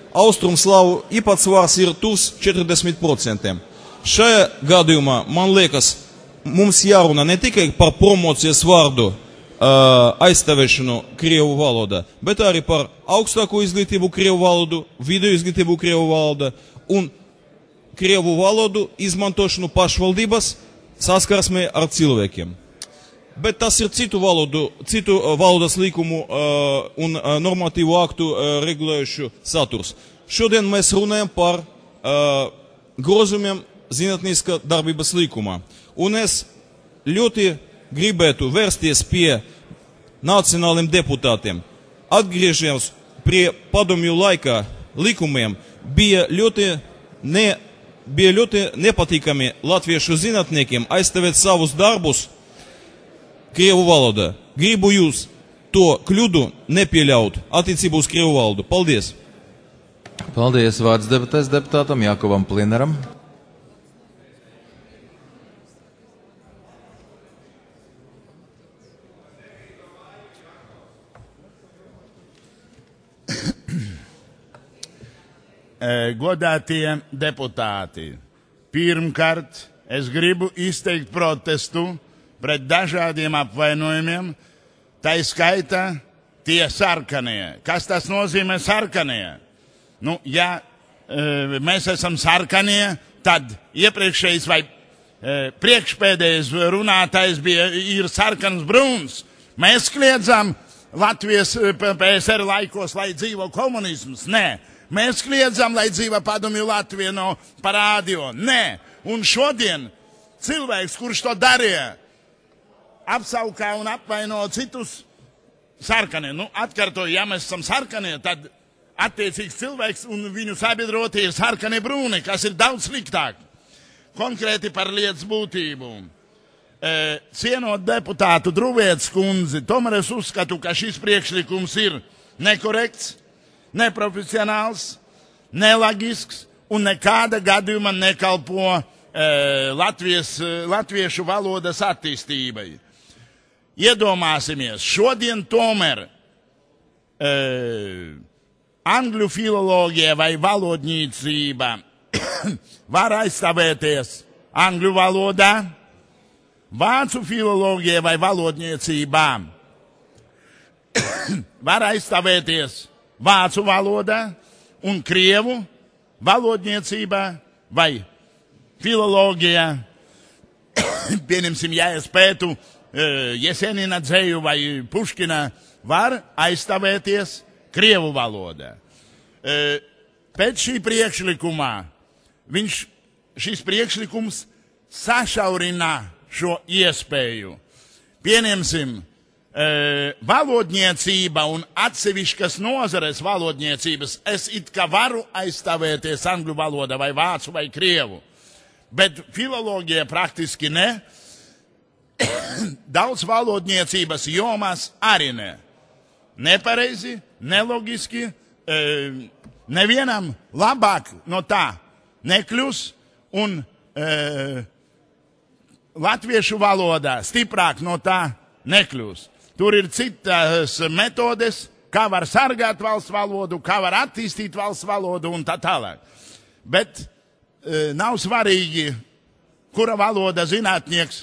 austrumslāvu īpatsvars ir tuvs 40%. Šajā gadījumā, man liekas, mums jārunā ne tikai par promocijas vārdu aizstāvēšanu Krievu valodā, bet arī par augstāko izglītību Krievu valodu, vidēju izglītību Krievu valodā un Krievu valodu izmantošanu pašvaldības saskarsmē ar cilvēkiem. Bet tas ir citu valodas likumu un normatīvu aktu regulējušu saturs. Šodien mēs runājam par grozumiem zinātniskā darbības likumā. Un es ļoti gribētu vērsties pie nacionāliem deputātiem. Atgriežamies pie padomju laika likumiem, bija ļoti nepatīkami latviešu zinātniekiem aizstāvēt savus darbus Krievu valodā. Gribu jūs to kļūdu nepieļaut attiecībā uz Krievu valodu. Paldies! Paldies! Vārds debatēs deputātam Jākovam Plinaram. Godātie deputāti, pirmkārt, es gribu izteikt protestu pret dažādiem apvainojumiem, tā skaitā tie sarkanie. Kas tas nozīmē sarkanie? Ja mēs esam sarkanie, tad iepriekšējais vai priekšpēdējais runātājs ir sarkans brūns. Mēs kliedzam Latvijas PSR laikos, lai dzīvo komunisms. Nē. Mēs kliedzam, lai dzīvo padomju Latvija no parādio. Nē, un šodien cilvēks, kurš to darīja, apsaukā un apvaino citus sarkanie. Atkārtoju, ja mēs esam sarkanie, tad attiecīgs cilvēks un viņu sabiedrotie ir sarkanie brūni, kas ir daudz sliktāk. Konkrēti par lietas būtību. Cienot deputātu Druvietes kundzi, tomēr es uzskatu, ka šis priekšlikums ir nekorekts, neprofesionāls, neloģisks un nekāda gadījuma nekalpo latviešu valodas attīstībai. Iedomāsimies, šodien tomēr angļu filoloģija vai valodniecība var aizstāvēties angļu valodā, vācu filoloģija vai valodniecība var aizstāvēties vācu valodā un krievu valodniecībā vai filoloģijā. Pieņemsim, ja es pētu Jesenina dzēju vai Puškina, var aizstāvēties krievu valodā. Pēc šī priekšlikumā šis priekšlikums sašaurina šo iespēju. Pieņemsim, valodniecība un atsevišķas nozares valodniecības es it kā varu aizstāvēties angļu valodā vai vācu vai krievu, bet filoloģija praktiski ne. Daudz valodniecības jomās arī ne. Nepareizi, neloģiski, nevienam labāk no tā nekļūs un latviešu valodā stiprāk no tā nekļūs. Tur ir citas metodes, kā var sargāt valsts valodu, kā var attīstīt valsts valodu un tā tālāk. Bet nav svarīgi, kura valoda zinātnieks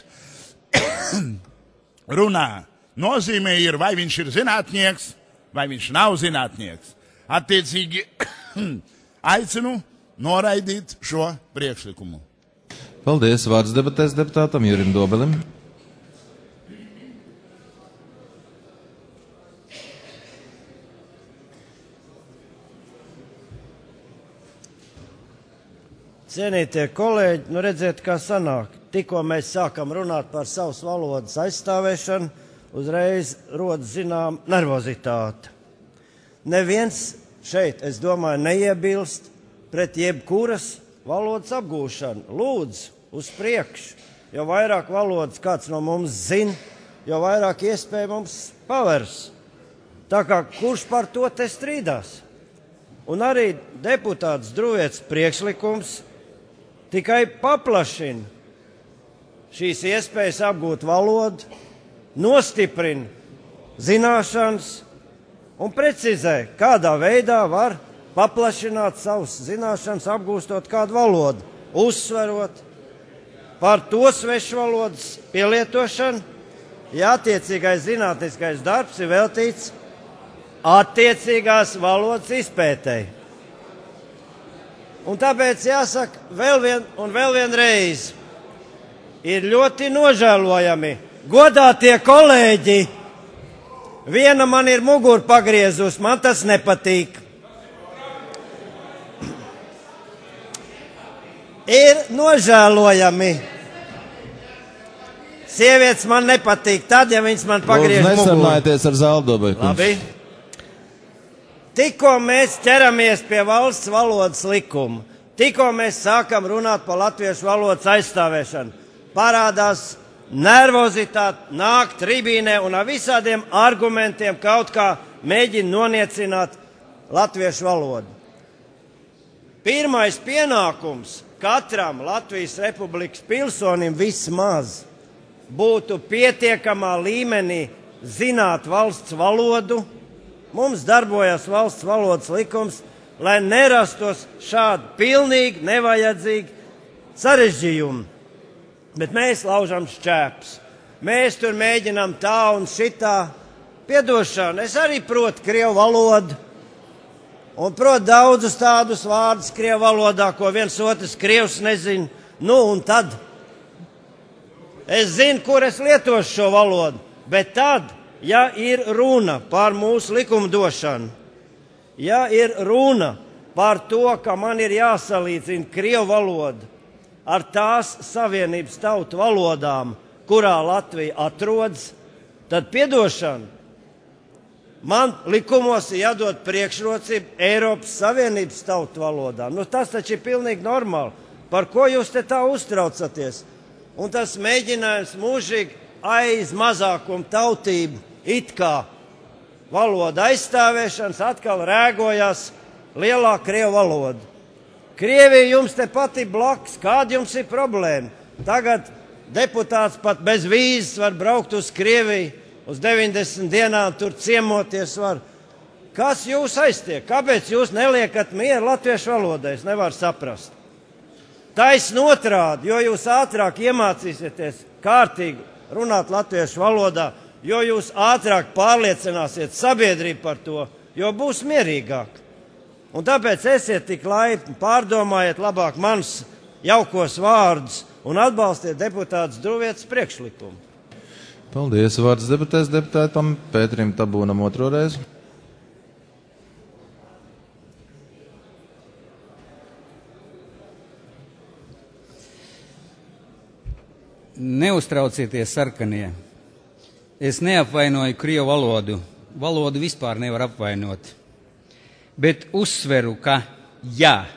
runā. Nozīmē ir, vai viņš ir zinātnieks, vai viņš nav zinātnieks. Attiecīgi aicinu noraidīt šo priekšlikumu. Paldies. Vārds debatēs deputātam Jurim Dobelim. Cienītie kolēģi, redziet, kā sanāk. Tikko mēs sākam runāt par savas valodas aizstāvēšanu, uzreiz rodas zinām nervozitāte. Neviens šeit, es domāju, neiebilst pret jebkuras valodas apgūšanu. Lūdzu, uz priekšu. Jo vairāk valodas kāds no mums zina, jo vairāk iespēja mums pavērs. Tā kā kurš par to te strīdās? Un arī deputāts Druvietes priekšlikums tikai paplašina šīs iespējas apgūt valodu, nostiprina zināšanas un precizē, kādā veidā var paplašināt savus zināšanas, apgūstot kādu valodu, uzsverot par to svešu valodas pielietošanu, ja attiecīgais zinātniskais darbs ir veltīts attiecīgās valodas izpētei. Un tāpēc jāsaka vēl vienreiz, ir ļoti nožēlojami, godātie kolēģi, viena man ir muguru pagriezus, man tas nepatīk. Ir nožēlojami. Sievietes man nepatīk tad, ja viņas man pagriež muguru. Nesarunājieties ar Zāldobai. Labi. Tikko mēs ķeramies pie valsts valodas likuma, tikko mēs sākam runāt par latviešu valodas aizstāvēšanu, parādās nervozitāte, nāk tribīnē un ar visādiem argumentiem kaut kā mēģina noniecināt latviešu valodu. Pirmais pienākums katram Latvijas Republikas pilsonim vismaz būtu pietiekamā līmenī zināt valsts valodu. Mums darbojas valsts valodas likums, lai nerastos šādi pilnīgi nevajadzīgi sarežģījumi. Bet mēs laužam šķēpus. Mēs tur mēģinām tā un šitā. Piedošanu, es arī protu krievu valodu. Un protu daudzus tādus vārdus krievu valodā, ko viens otrs krievs nezina. Nu, un tad es zinu, kur es lietošu šo valodu. Bet tad, ja ir runa par mūsu likumdošanu, ja ir runa par to, ka man ir jāsalīdzina krievu valoda ar tās Savienības tautu valodām, kurā Latvija atrodas, tad piedošana. Man likumos ir jādod priekšrocība Eiropas Savienības tautu valodā. Nu, tas taču ir pilnīgi normāli. Par ko jūs te tā uztraucaties? Un tas mēģinājums mūžīgi aiz mazākumu tautību, it kā valoda aizstāvēšanas, atkal rēgojās lielā krievu valoda. Krievija jums te pati blakus, kāda jums ir problēma? Tagad deputāts pat bez vīzes var braukt uz Krieviju. Uz 90 dienām tur ciemoties var. Kas jūs aiztiek? Kāpēc jūs neliekat mieru latviešu valodai? Es nevaru saprast. Taisn otrādi, jo jūs ātrāk iemācīsieties kārtīgi runāt latviešu valodā, jo jūs ātrāk pārliecināsiet sabiedrību par to, jo būs mierīgāk. Un tāpēc esiet tik laipni, pārdomājiet labāk manus jaukos vārdus un atbalstiet deputātus Druvietas priekšlikumu. Paldies. Vārds deputātam Pēterim Tabūnam otro reizi. Neuztraucieties, sarkanie. Es neapvainoju krievu valodu. Valodu vispār nevar apvainot. Bet uzsveru, ka jā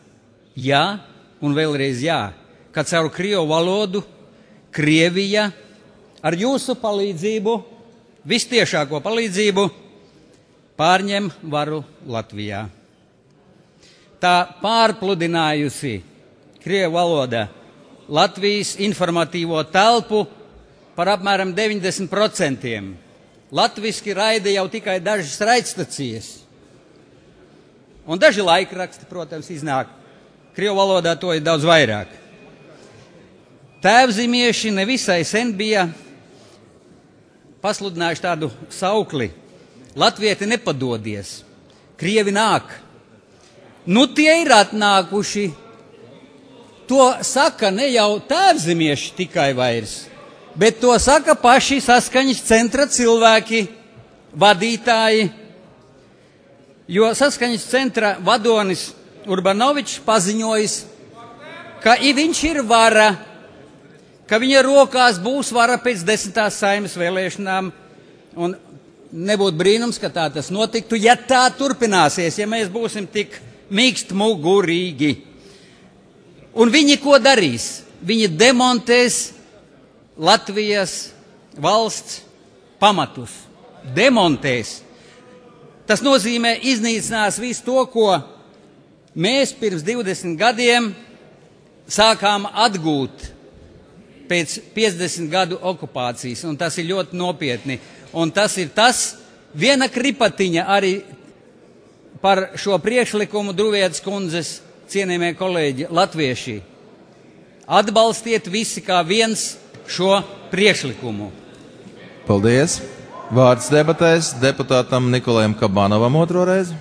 un vēlreiz jā, ka caur krievu valodu Krievija ar jūsu palīdzību, vistiešāko palīdzību, pārņem varu Latvijā. Tā pārpludinājusi krievu valoda Latvijas informatīvo telpu par apmēram 90%. Latviski raida jau tikai dažas raidstacijas. Un daži laikraksti, protams, iznāk. Krievu valodā to ir daudz vairāk. Tēvzemieši nevisai sen bija pasludinājuši tādu saukli: Latvieti nepadodies, krievi nāk. Nu tie ir atnākuši. To saka ne jau tēvzemieši tikai vairs, bet to saka paši Saskaņas centra cilvēki, vadītāji. Jo Saskaņas centra vadonis Urbanovičs paziņojis, ka viņš ir vara, ka viņa rokās būs vara pēc 10. Saeimas vēlēšanām, un nebūtu brīnums, ka tā tas notiktu, ja tā turpināsies, ja mēs būsim tik mīkstmugurīgi. Un viņi ko darīs? Viņi demontēs Latvijas valsts pamatus. Demontēs. Tas nozīmē iznīcinās visu to, ko mēs pirms 20 gadiem sākām atgūt pēc 50 gadu okupācijas, un tas ir ļoti nopietni. Un tas ir viena kripatiņa arī par šo priekšlikumu, Druvietas kundzes cienījamie kolēģi, latvieši. Atbalstiet visi kā viens šo priekšlikumu. Paldies. Vārds debatēs deputātam Nikolajam Kabanovam otro reizi.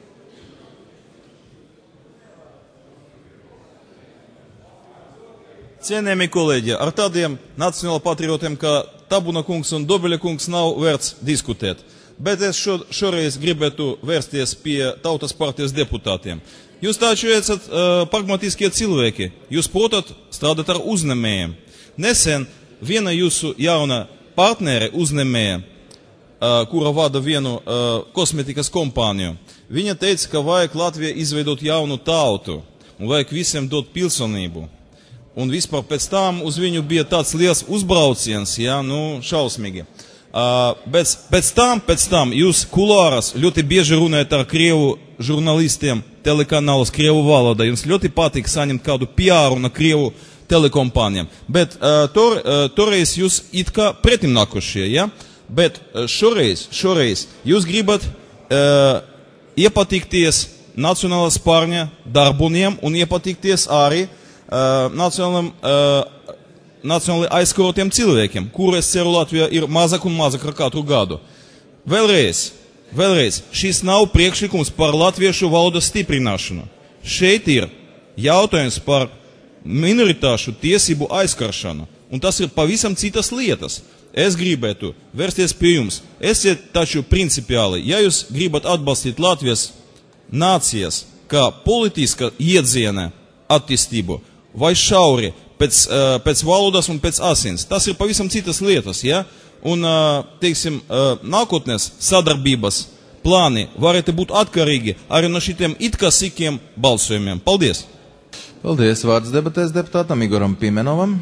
Cienējamie kolēģi, ar tādiem nacionāla patriotiem kā Tabuna kungs un Dobeļa kungs nav vērts diskutēt. Bet es šoreiz gribētu vērsties pie Tautas partijas deputātiem. Jūs taču esat pragmatiskie cilvēki. Jūs protat strādāt ar uzņēmējiem. Nesen viena jūsu jauna partnere uzņēmēja, kura vada vienu kosmetikas kompāniju, viņa teica, ka vajag Latvijai izveidot jaunu tautu un vajag visiem dot pilsonību. Un vispār pēc tam uz viņu bija tāds liels uzbrauciens, šausmīgi. Bet pēc tam jūs kulāras ļoti bieži runājat ar Krievu žurnālistiem telekanālus Krievu valodā. Jums ļoti patīk saņemt kādu PR no Krievu telekompānijām. Bet toreiz jūs it kā pretim nākušie, ja? Bet šoreiz jūs gribat iepatikties Nacionālās pārņa darbuniem un iepatikties arī nacionāli aizskarotiem cilvēkiem, kuru es ceru Latvijā ir mazāk un mazāk ar katru gadu. Vēlreiz, šis nav priekšlikums par latviešu valodas stiprināšanu. Šeit ir jautājums par minoritāšu tiesību aizskaršanu, un tas ir pavisam citas lietas. Es gribētu vērsties pie jums. Esiet taču principiāli, ja jūs gribat atbalstīt Latvijas nācijas kā politiska iedziena attīstību, vai šauri pēc valodas un pēc asins. Tas ir pavisam citas lietas, ja? Un, teiksim, nākotnes sadarbības plāni varētu būt atkarīgi arī no šitiem it kā sikiem balsojumiem. Paldies! Paldies! Vārds debatēs deputātam Igoram Pimenovam.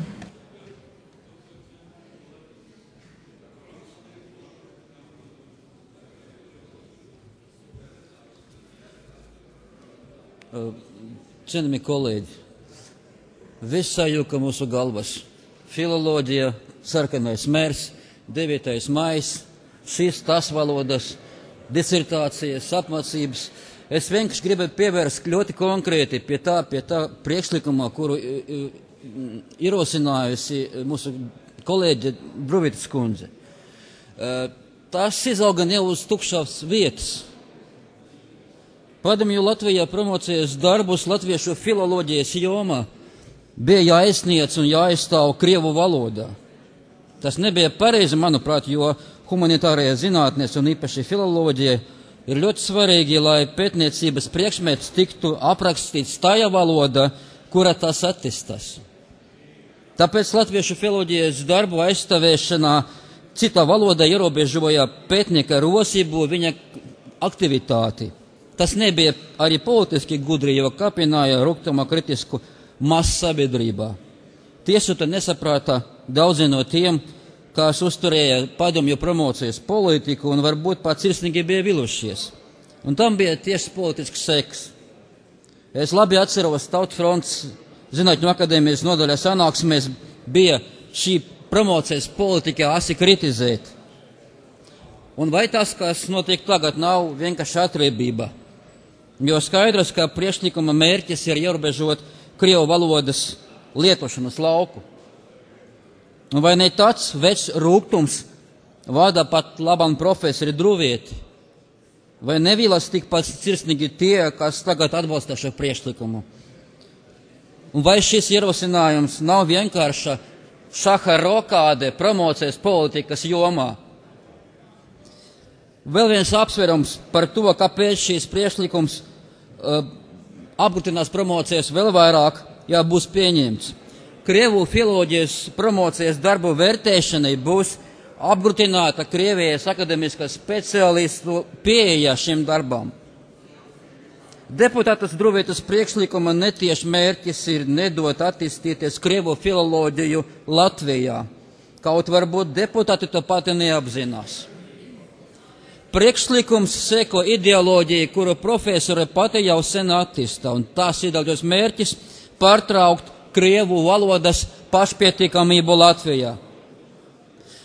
Cienījamie kolēģi, viss sajūka mūsu galvas. Filoloģija, sarkanais mērs, 9. maijs, šīs tas valodas, disertācijas, apmācības. Es vienkārši gribētu pievērst ļoti konkrēti pie tā priekšlikumā, kuru ierosinājusi mūsu kolēģe Druvietas kundze. Tas izauga ne uz tukšās vietas. Padomju Latvijā promocijas darbus latviešu filoloģijas jomā bija jāizsniedz un jāizstāv Krievu valodā. Tas nebija pareizi, manuprāt, jo humanitārajā zinātnēs un īpaši filoloģija ir ļoti svarīgi, lai pētniecības priekšmets tiktu aprakstīts tajā valodā, kura tas attīstās. Tāpēc latviešu filoloģijas darbu aizstāvēšanā citā valodā ierobežoja pētnieka rosību, viņa aktivitāti. Tas nebija arī politiski gudri, jo kāpināja rūgtumu kritisku masu sabiedrībā. Tiesu to nesaprāta daudzi no tiem, kas uzturēja padomju promocijas politiku un varbūt pat sirsnīgi bija vilušies. Un tam bija tieši politisks seks. Es labi atceros Tautas fronts Zinātņu akadēmijas nodaļā sanāksmēs bija šī promocijas politika asi kritizēt. Un vai tas, kas notiek tagad, nav vienkārši atriebība? Jo skaidrs, ka priekšlikuma mērķis ir ierobežot Krievu valodas lietošanas lauku. Un vai ne tāds vecs rūgtums vada pat labam profesori Druvieti? Vai nevīlas tikpat sirsnīgi tie, kas tagad atbalsta šo priekšlikumu? Un vai šis ierosinājums nav vienkārša šaha rokāde promocijas politikas jomā? Vēl viens apsverums par to, kāpēc šīs priekšlikums apgrūtinās promocijas vēl vairāk, ja būs pieņemts. Krievu filoloģijas promocijas darbu vērtēšanai būs apgrūtināta Krievijas akademiskā speciālistu pieeja šim darbam. Deputātas Druvietas priekšlikuma netieši mērķis ir nedot attīstīties Krievu filoloģiju Latvijā. Kaut varbūt deputāti to pati neapzinās. Priekšlikums seko ideoloģiju, kuru profesore pati jau sen attīsta, un tās ideoloģijas mērķis pārtraukt Krievu valodas pašpietiekamību Latvijā.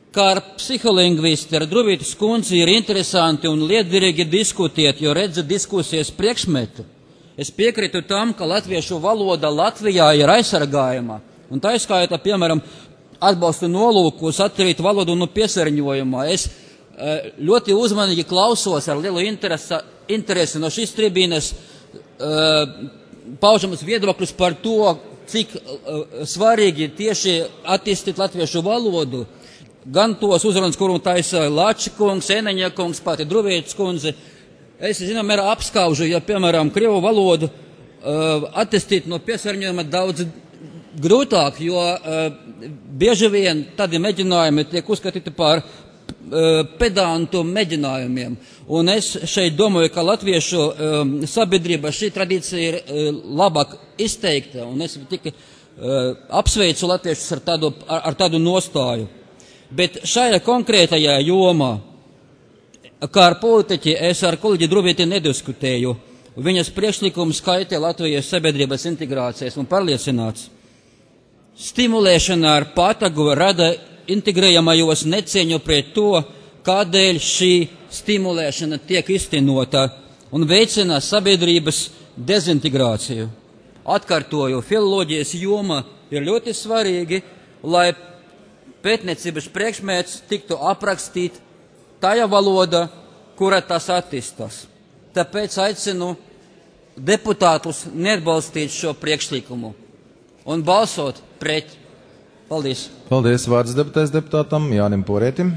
kā ar psiholingvisti, ar Druvītas kundzi ir interesanti un lietderīgi diskutēt, jo redzu diskusijas priekšmetu. Es piekrītu tam, ka latviešu valoda Latvijā ir aizsargājama, un tā izskaita, piemēram, atbalstu nolūkus atturīt valodu no piesārņojuma. Es ļoti uzmanīgi klausos ar lielu interesi no šīs tribīnes paužamas viedokļus par to, cik svarīgi tieši attīstīt latviešu valodu, gan tos uzrunas, kuru taisa Lača kungs, Eneņa kungs, pati Druvītas kundze. Es, mērā apskaužu, ja, piemēram, krievu valodu attīstīt no piesārņojuma daudz grūtāk, jo bieži vien tādi mēģinājumi tiek uzskatīti par pedantu mēģinājumiem. Un es šeit domāju, ka latviešu sabiedrība šī tradīcija ir labāk izteikta, un es tikai apsveicu latviešus ar tādu nostāju. Bet šajā konkrētajā jomā, kā ar politiķi, es ar kolēģi Druvīti nediskutēju. Viņas priekšlikums kaitē Latvijas sabiedrības integrācijas un pārliecināts. Stimulēšana ar patagu rada integrējamajos necieņu pret to, kādēļ šī stimulēšana tiek iztenota un veicina sabiedrības dezintegrāciju. Atkārtoju, filoloģijas joma ir ļoti svarīgi, lai pētniecības priekšmets tiktu aprakstīt tajā valoda, kura tas attīstās. Tāpēc aicinu deputātus neatbalstīt šo priekšlikumu un balsot pret. Paldies. Paldies. Vārds deputātam Jānim Porētim.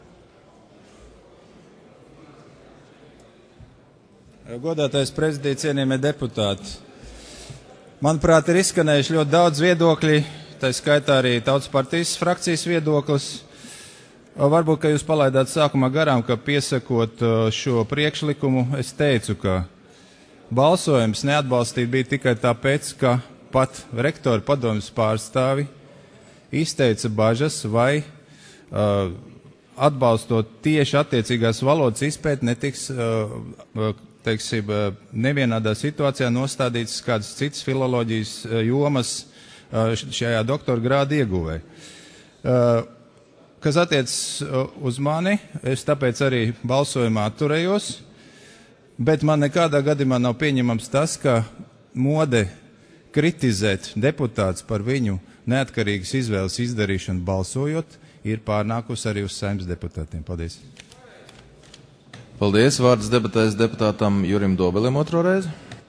Godātais prezidents, cienījamie deputāti. Manuprāt, ir izskanējuši ļoti daudz viedokļi, tā skaitā arī Tautas partijas frakcijas viedoklis. Varbūt, ka jūs palaidāt sākumā garām, ka piesakot šo priekšlikumu, es teicu, ka balsojums neatbalstīt bija tikai tāpēc, ka pat rektoru padomes pārstāvi izteica bažas, vai atbalstot tieši attiecīgās valodas izpēt netiks, nevienādā situācijā nostādīts kādas citas filoloģijas jomas šajā doktora grāda ieguvē. Kas attiecas uz mani, es tāpēc arī balsojumā atturējos, bet man nekādā gadījumā nav pieņemams tas, ka mode kritizēt deputāts par viņu neatkarīgas izvēles izdarīšanu balsojot, ir pārnākusi arī uz Saeimas deputātiem. Paldies. Paldies. Vārds debatēs deputātam Jurim Dobelim otro reizi.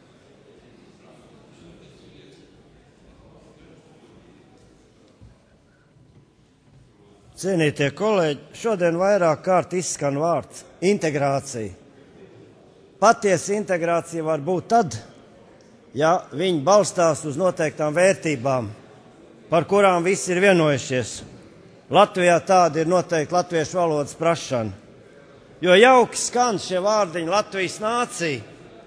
Cienītie kolēģi, šodien vairāk kārt izskan vārds integrācija. Patiesa integrācija var būt tad, ja viņi balstās uz noteiktām vērtībām, par kurām visi ir vienojušies. Latvijā tāda ir noteikti latviešu valodas prašana. Jo jauki skan šie vārdiņi Latvijas nācija,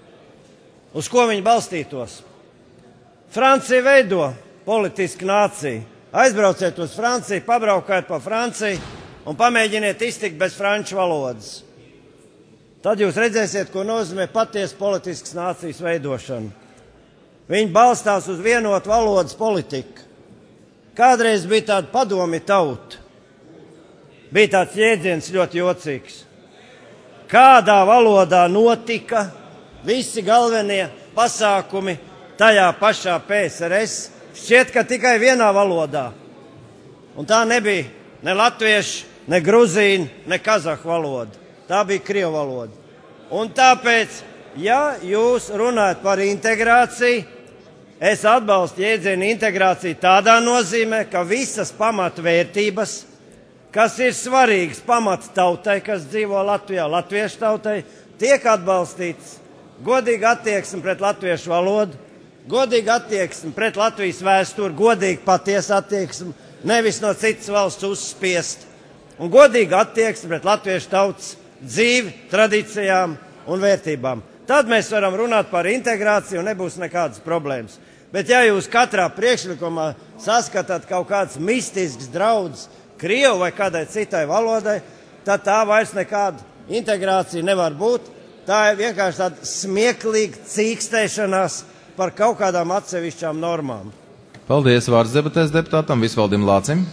uz ko viņi balstītos. Francija veido politisku nāciju. Aizbrauciet uz Franciju, pabraukiet pa Franciju un pamēģiniet iztikt bez franču valodas. Tad jūs redzēsiet, ko nozīmē patiesa politiskas nācijas veidošana. Viņi balstās uz vienotu valodas politiku. Kādreiz bija tāda padomi tauta. Bija tāds jēdziens ļoti jocīgs. Kādā valodā notika visi galvenie pasākumi tajā pašā PSRS, šķiet, ka tikai vienā valodā. Un tā nebija ne latviešu, ne gruzīnu, ne kazahu valoda. Tā bija krievu valoda. Un tāpēc, ja jūs runājat par integrāciju, es atbalstu jēdzienu integrāciju tādā nozīmē, ka visas pamatvērtības, kas ir svarīgas pamata tautai, kas dzīvo Latvijā, latviešu tautai, tiek atbalstīts. Godīga attieksme pret latviešu valodu, godīga attieksme pret Latvijas vēsturi, godīga patiesa attieksme, nevis no citas valsts uzspiest, un godīga attieksme pret latviešu tautas dzīvi, tradīcijām un vērtībām. Tad mēs varam runāt par integrāciju un nebūs nekādas problēmas. Bet ja jūs katrā priekšlikumā saskatāt kaut kāds mistisks draudz krievu vai kādai citai valodai, tad tā vairs nekāda integrācija nevar būt. Tā ir vienkārši tāda smieklīga cīkstēšanās par kaut kādām atsevišķām normām. Paldies. Vārds debatēs deputātam Visvaldim Lācim.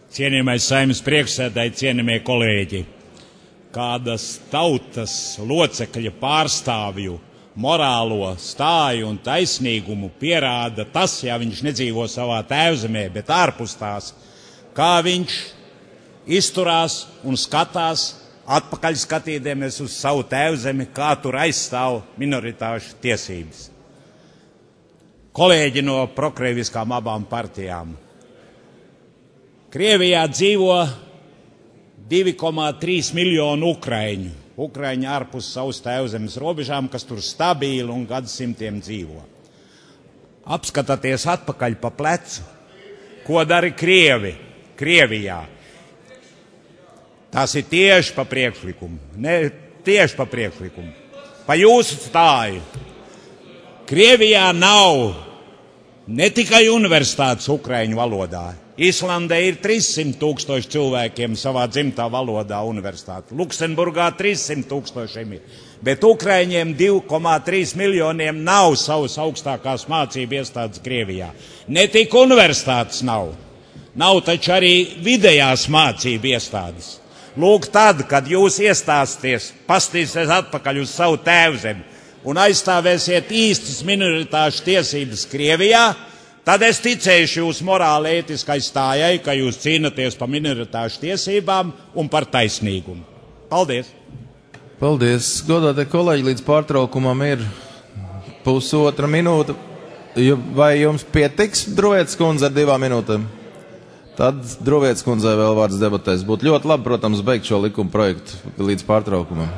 cienījamais Saeimas priekšsēdētāji, cienījamie kolēģi, kādas tautas locekļa pārstāvju morālo stāju un taisnīgumu pierāda tas, ja viņš nedzīvo savā tēvzemē, bet ārpus tās, kā viņš izturās un skatās, atpakaļ skatīdamies uz savu tēvzemi, kā tur aizstāv minoritāšu tiesības. Kolēģi no prokrieviskām abām partijām. Krievijā dzīvo 2,3 miljonu ukraiņu. Ukraiņi ārpus savas tēvzemes robežām, kas tur stabili un gadsimtiem dzīvo. Apskatāties atpakaļ pa plecu, ko dara Krievijā. Tas ir tieši pa priekšlikumu, pa jūsu stāju. Krievijā nav ne tikai universitātes ukraiņu valodā. Islandē ir 300,000 cilvēkiem savā dzimtā valodā universitāte. Luksemburgā 300,000 ir. Bet ukraiņiem 2,3 miljoniem nav savas augstākās mācību iestādes Krievijā. Ne tik universitātes nav. Nav taču arī vidējās mācību iestādes. Lūk, tad, kad jūs iestāsties, pastīsies atpakaļ uz savu tēvzemi un aizstāvēsiet īstas minoritāšu tiesības Krievijā, tad es ticēšu jūsu morāli ētiskai stājai, ka jūs cīnaties par minoritāšu tiesībām un par taisnīgumu. Paldies! Paldies! Godātie kolēģi, līdz pārtraukumam ir 1,5 minūte. Vai jums pietiks, Druvietes kundze, ar 2 minūtēm? Tad Druvietes kundzei vēl vārds debatēs. Būtu ļoti labi, protams, beigt šo likuma projektu līdz pārtraukumam.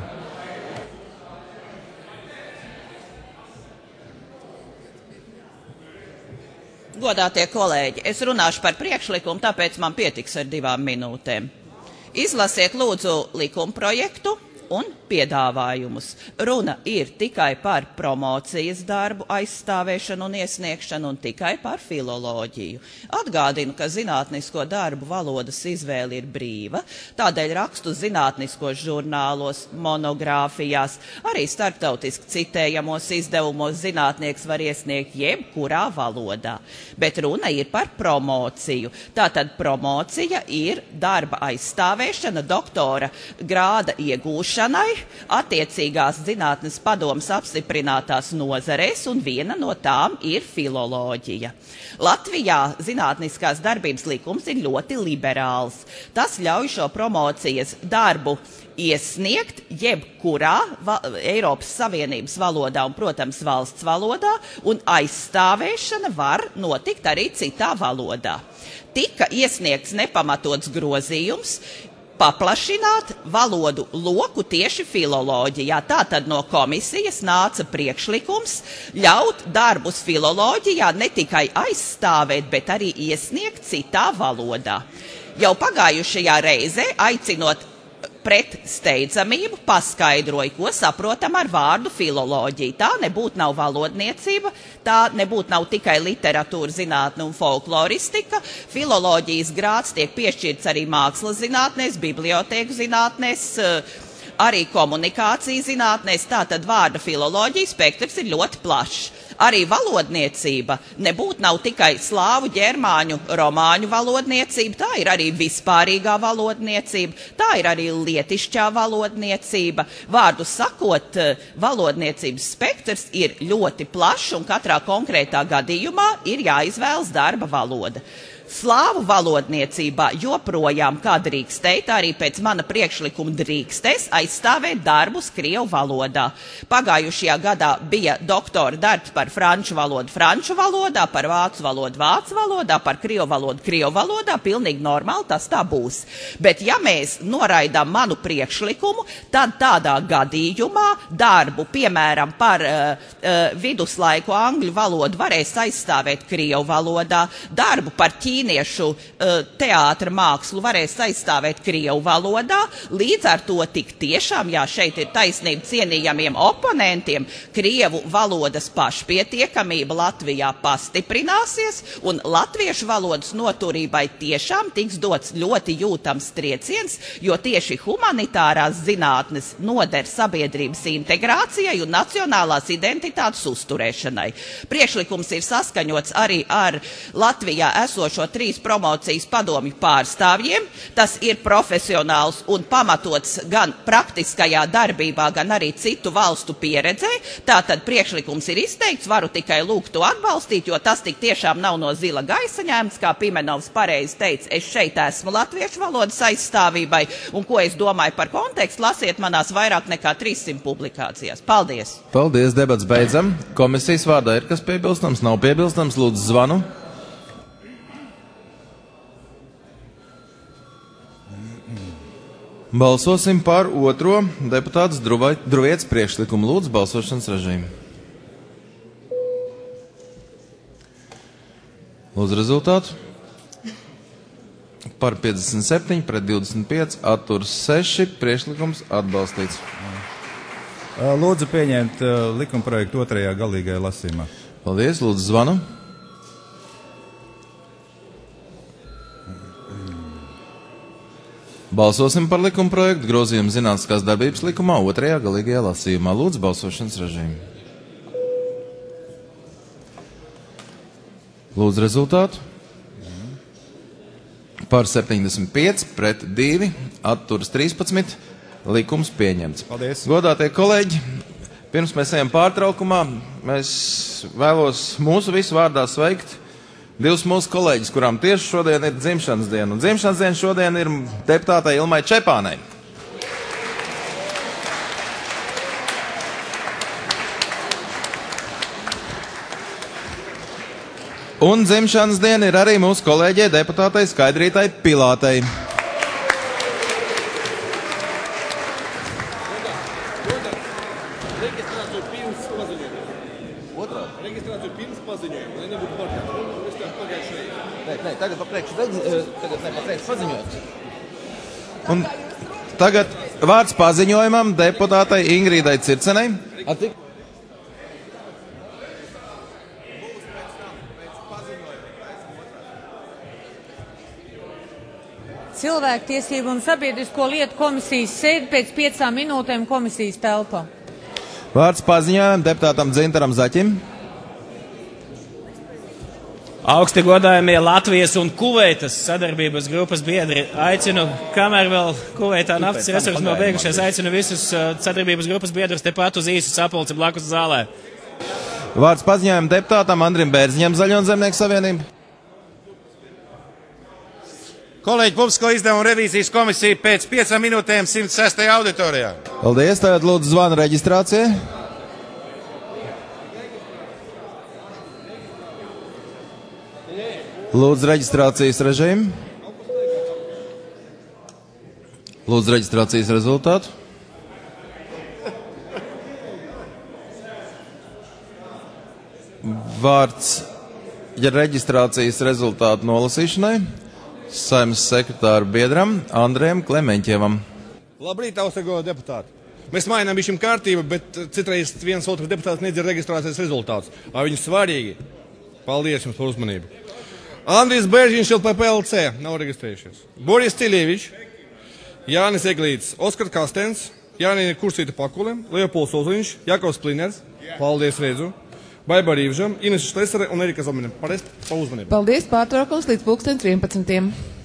Godātie kolēģi, es runāšu par priekšlikumu, tāpēc man pietiks ar 2 minūtēm. Izlasiet lūdzu likumprojektu un piedāvājumus. Runa ir tikai par promocijas darbu aizstāvēšanu un iesniegšanu un tikai par filoloģiju. Atgādinu, ka zinātnisko darbu valodas izvēle ir brīva, tādēļ rakstu zinātniskos žurnālos, monogrāfijās, arī starptautiski citējamos izdevumos zinātnieks var iesniegt jebkurā valodā. Bet runa ir par promociju. Tātad promocija ir darba aizstāvēšana doktora grāda iegūšanai, attiecīgās zinātnes padomes apstiprinātās nozarēs, un viena no tām ir filoloģija. Latvijā zinātniskās darbības likums ir ļoti liberāls. Tas ļauj šo promocijas darbu iesniegt jebkurā Eiropas Savienības valodā un, protams, valsts valodā, un aizstāvēšana var notikt arī citā valodā. Tika iesniegts nepamatots grozījums, paplašināt valodu loku tieši filoloģijā. Tātad no komisijas nāca priekšlikums ļaut darbus filoloģijā ne tikai aizstāvēt, bet arī iesniegt citā valodā. Jau pagājušajā reizē, aicinot pret steidzamību, paskaidroja, ko saprotam ar vārdu filoloģija. Tā nebūtu nav valodniecība, tā nebūtu nav tikai literatūra, zinātne un folkloristika. Filoloģijas grāds tiek piešķirts arī mākslas zinātnēs, bibliotēku zinātnēs, arī komunikācijas zinātnēs. Tātad vārda filoloģija spektrs ir ļoti plašs. Arī valodniecība nebūtu nav tikai slāvu, ģermāņu, romāņu valodniecība, tā ir arī vispārīgā valodniecība, tā ir arī lietišķā valodniecība. Vārdu sakot, valodniecības spektrs ir ļoti plašs un katrā konkrētā gadījumā ir jāizvēlas darba valoda. Slāvu valodniecībā joprojām kā drīkstēja, tā arī pēc mana priekšlikuma drīkstēs aizstāvēt darbus krievu valodā. Pagājušajā gadā bija doktora darbs par franču valodā, par vācu valodā, par krievu valodā, pilnīgi normāli tas tā būs. Bet ja mēs noraidām manu priekšlikumu, tad tādā gadījumā darbu, piemēram, par viduslaiku angļu valodu varēs aizstāvēt krievu valodā, darbu par ķīniešu teātra mākslu varēs aizstāvēt krievu valodā, līdz ar to tik tiešām, jā, šeit ir taisnība cienījamiem oponentiem, krievu valodas pašpietiekamība nepietiekamība Latvijā pastiprināsies un latviešu valodas noturībai tiešām tiks dots ļoti jūtams trieciens, jo tieši humanitārās zinātnes noder sabiedrības integrācijai un nacionālās identitātes uzturēšanai. Priekšlikums ir saskaņots arī ar Latvijā esošo 3 promocijas padomju pārstāvjiem. Tas ir profesionāls un pamatots gan praktiskajā darbībā, gan arī citu valstu pieredzē. Tātad priekšlikums ir izteikts, varu tikai lūgt to atbalstīt, jo tas tik tiešām nav no zila gaisa ņemts, kā Pimenovs pareizi teica, es šeit esmu latviešu valodas aizstāvībai, un ko es domāju par kontekstu, lasiet manās vairāk nekā 300 publikācijās. Paldies! Paldies, debats beidzam. Komisijas vārdā ir kas piebilstams, nav piebilstams, lūdzu zvanu. Balsosim par otro deputātas Druvietes priekšlikumu. Lūdzu, balsošanas režīmu. Lūdzu rezultātu. Par 57, pret 25, atturs 6, priekšlikums atbalstīts. Lūdzu pieņemt likumprojektu otrajā galīgajā lasījumā. Paldies, lūdzu zvanu. Balsosim par likumprojektu grozījumu zinātniskās darbības likumā otrajā galīgajā lasījumā. Lūdzu, balsošanas režīmu. Lūdzu rezultātu. Par 75, pret 2, atturas 13, likums pieņemts. Paldies. Godātie kolēģi, pirms mēs ejam pārtraukumā, mēs vēlos mūsu visu vārdā sveikt 2 mūsu kolēģis, kurām tieši šodien ir dzimšanas diena. Un dzimšanas diena šodien ir deputātai Ilmai Čepānei. Un dzimšanas diena ir arī mūsu kolēģei deputātei Skaidrītai Pilātei. Un tagad vārds paziņojumam deputātai Ingrīdai Circenei. Cilvēktiesību un sabiedrisko lietu komisijas sēde pēc 5 minūtēm komisijas telpā. Vārds paziņojumam deputātam Dzintaram Zaķim. Augsti godājamie Latvijas un Kuveitas sadarbības grupas biedri, aicinu, kamēr vēl Kuveitā naftas resursi nav beigušies, aicinu visus sadarbības grupas biedrus tepat uz īsu sapulci blakus zālē. Vārds paziņojumam deputātam Andrim Bērziņam, Zaļo un Zemnieku savienību. Kolēģi, publisko izdevumu revīzijas komisija pēc 5 minūtēm 106. auditorijā. Paldies, tagad lūdzu zvanu reģistrācijai. Lūdzu reģistrācijas režīmu. Lūdzu reģistrācijas rezultātu. Vārds reģistrācijas rezultātu nolasīšanai Saeimas sekretāru biedram Andrejam Klemeņķievam. Labrīt, austago deputāti. Mēs mainām bišķim kārtību, bet citreiz viens otrs deputāts nedzir reģistrācijas rezultātus. Viņi svarīgi. Paldies jums par uzmanību. Andrijs Bērziņš LPPLC nav reģistrējušies. Boris Tilievičs, Jānis Eglītis, Oskar Kastens, Jānīna Kursīta Pakule, Leopolds Ozoliņš, Jakovs Pliners. Paldies, redzu. Baiba Rīvža, Ines Šlesere un Erika Zomine. Paldies par uzmanību. Paldies, pārtraukums līdz 11:13.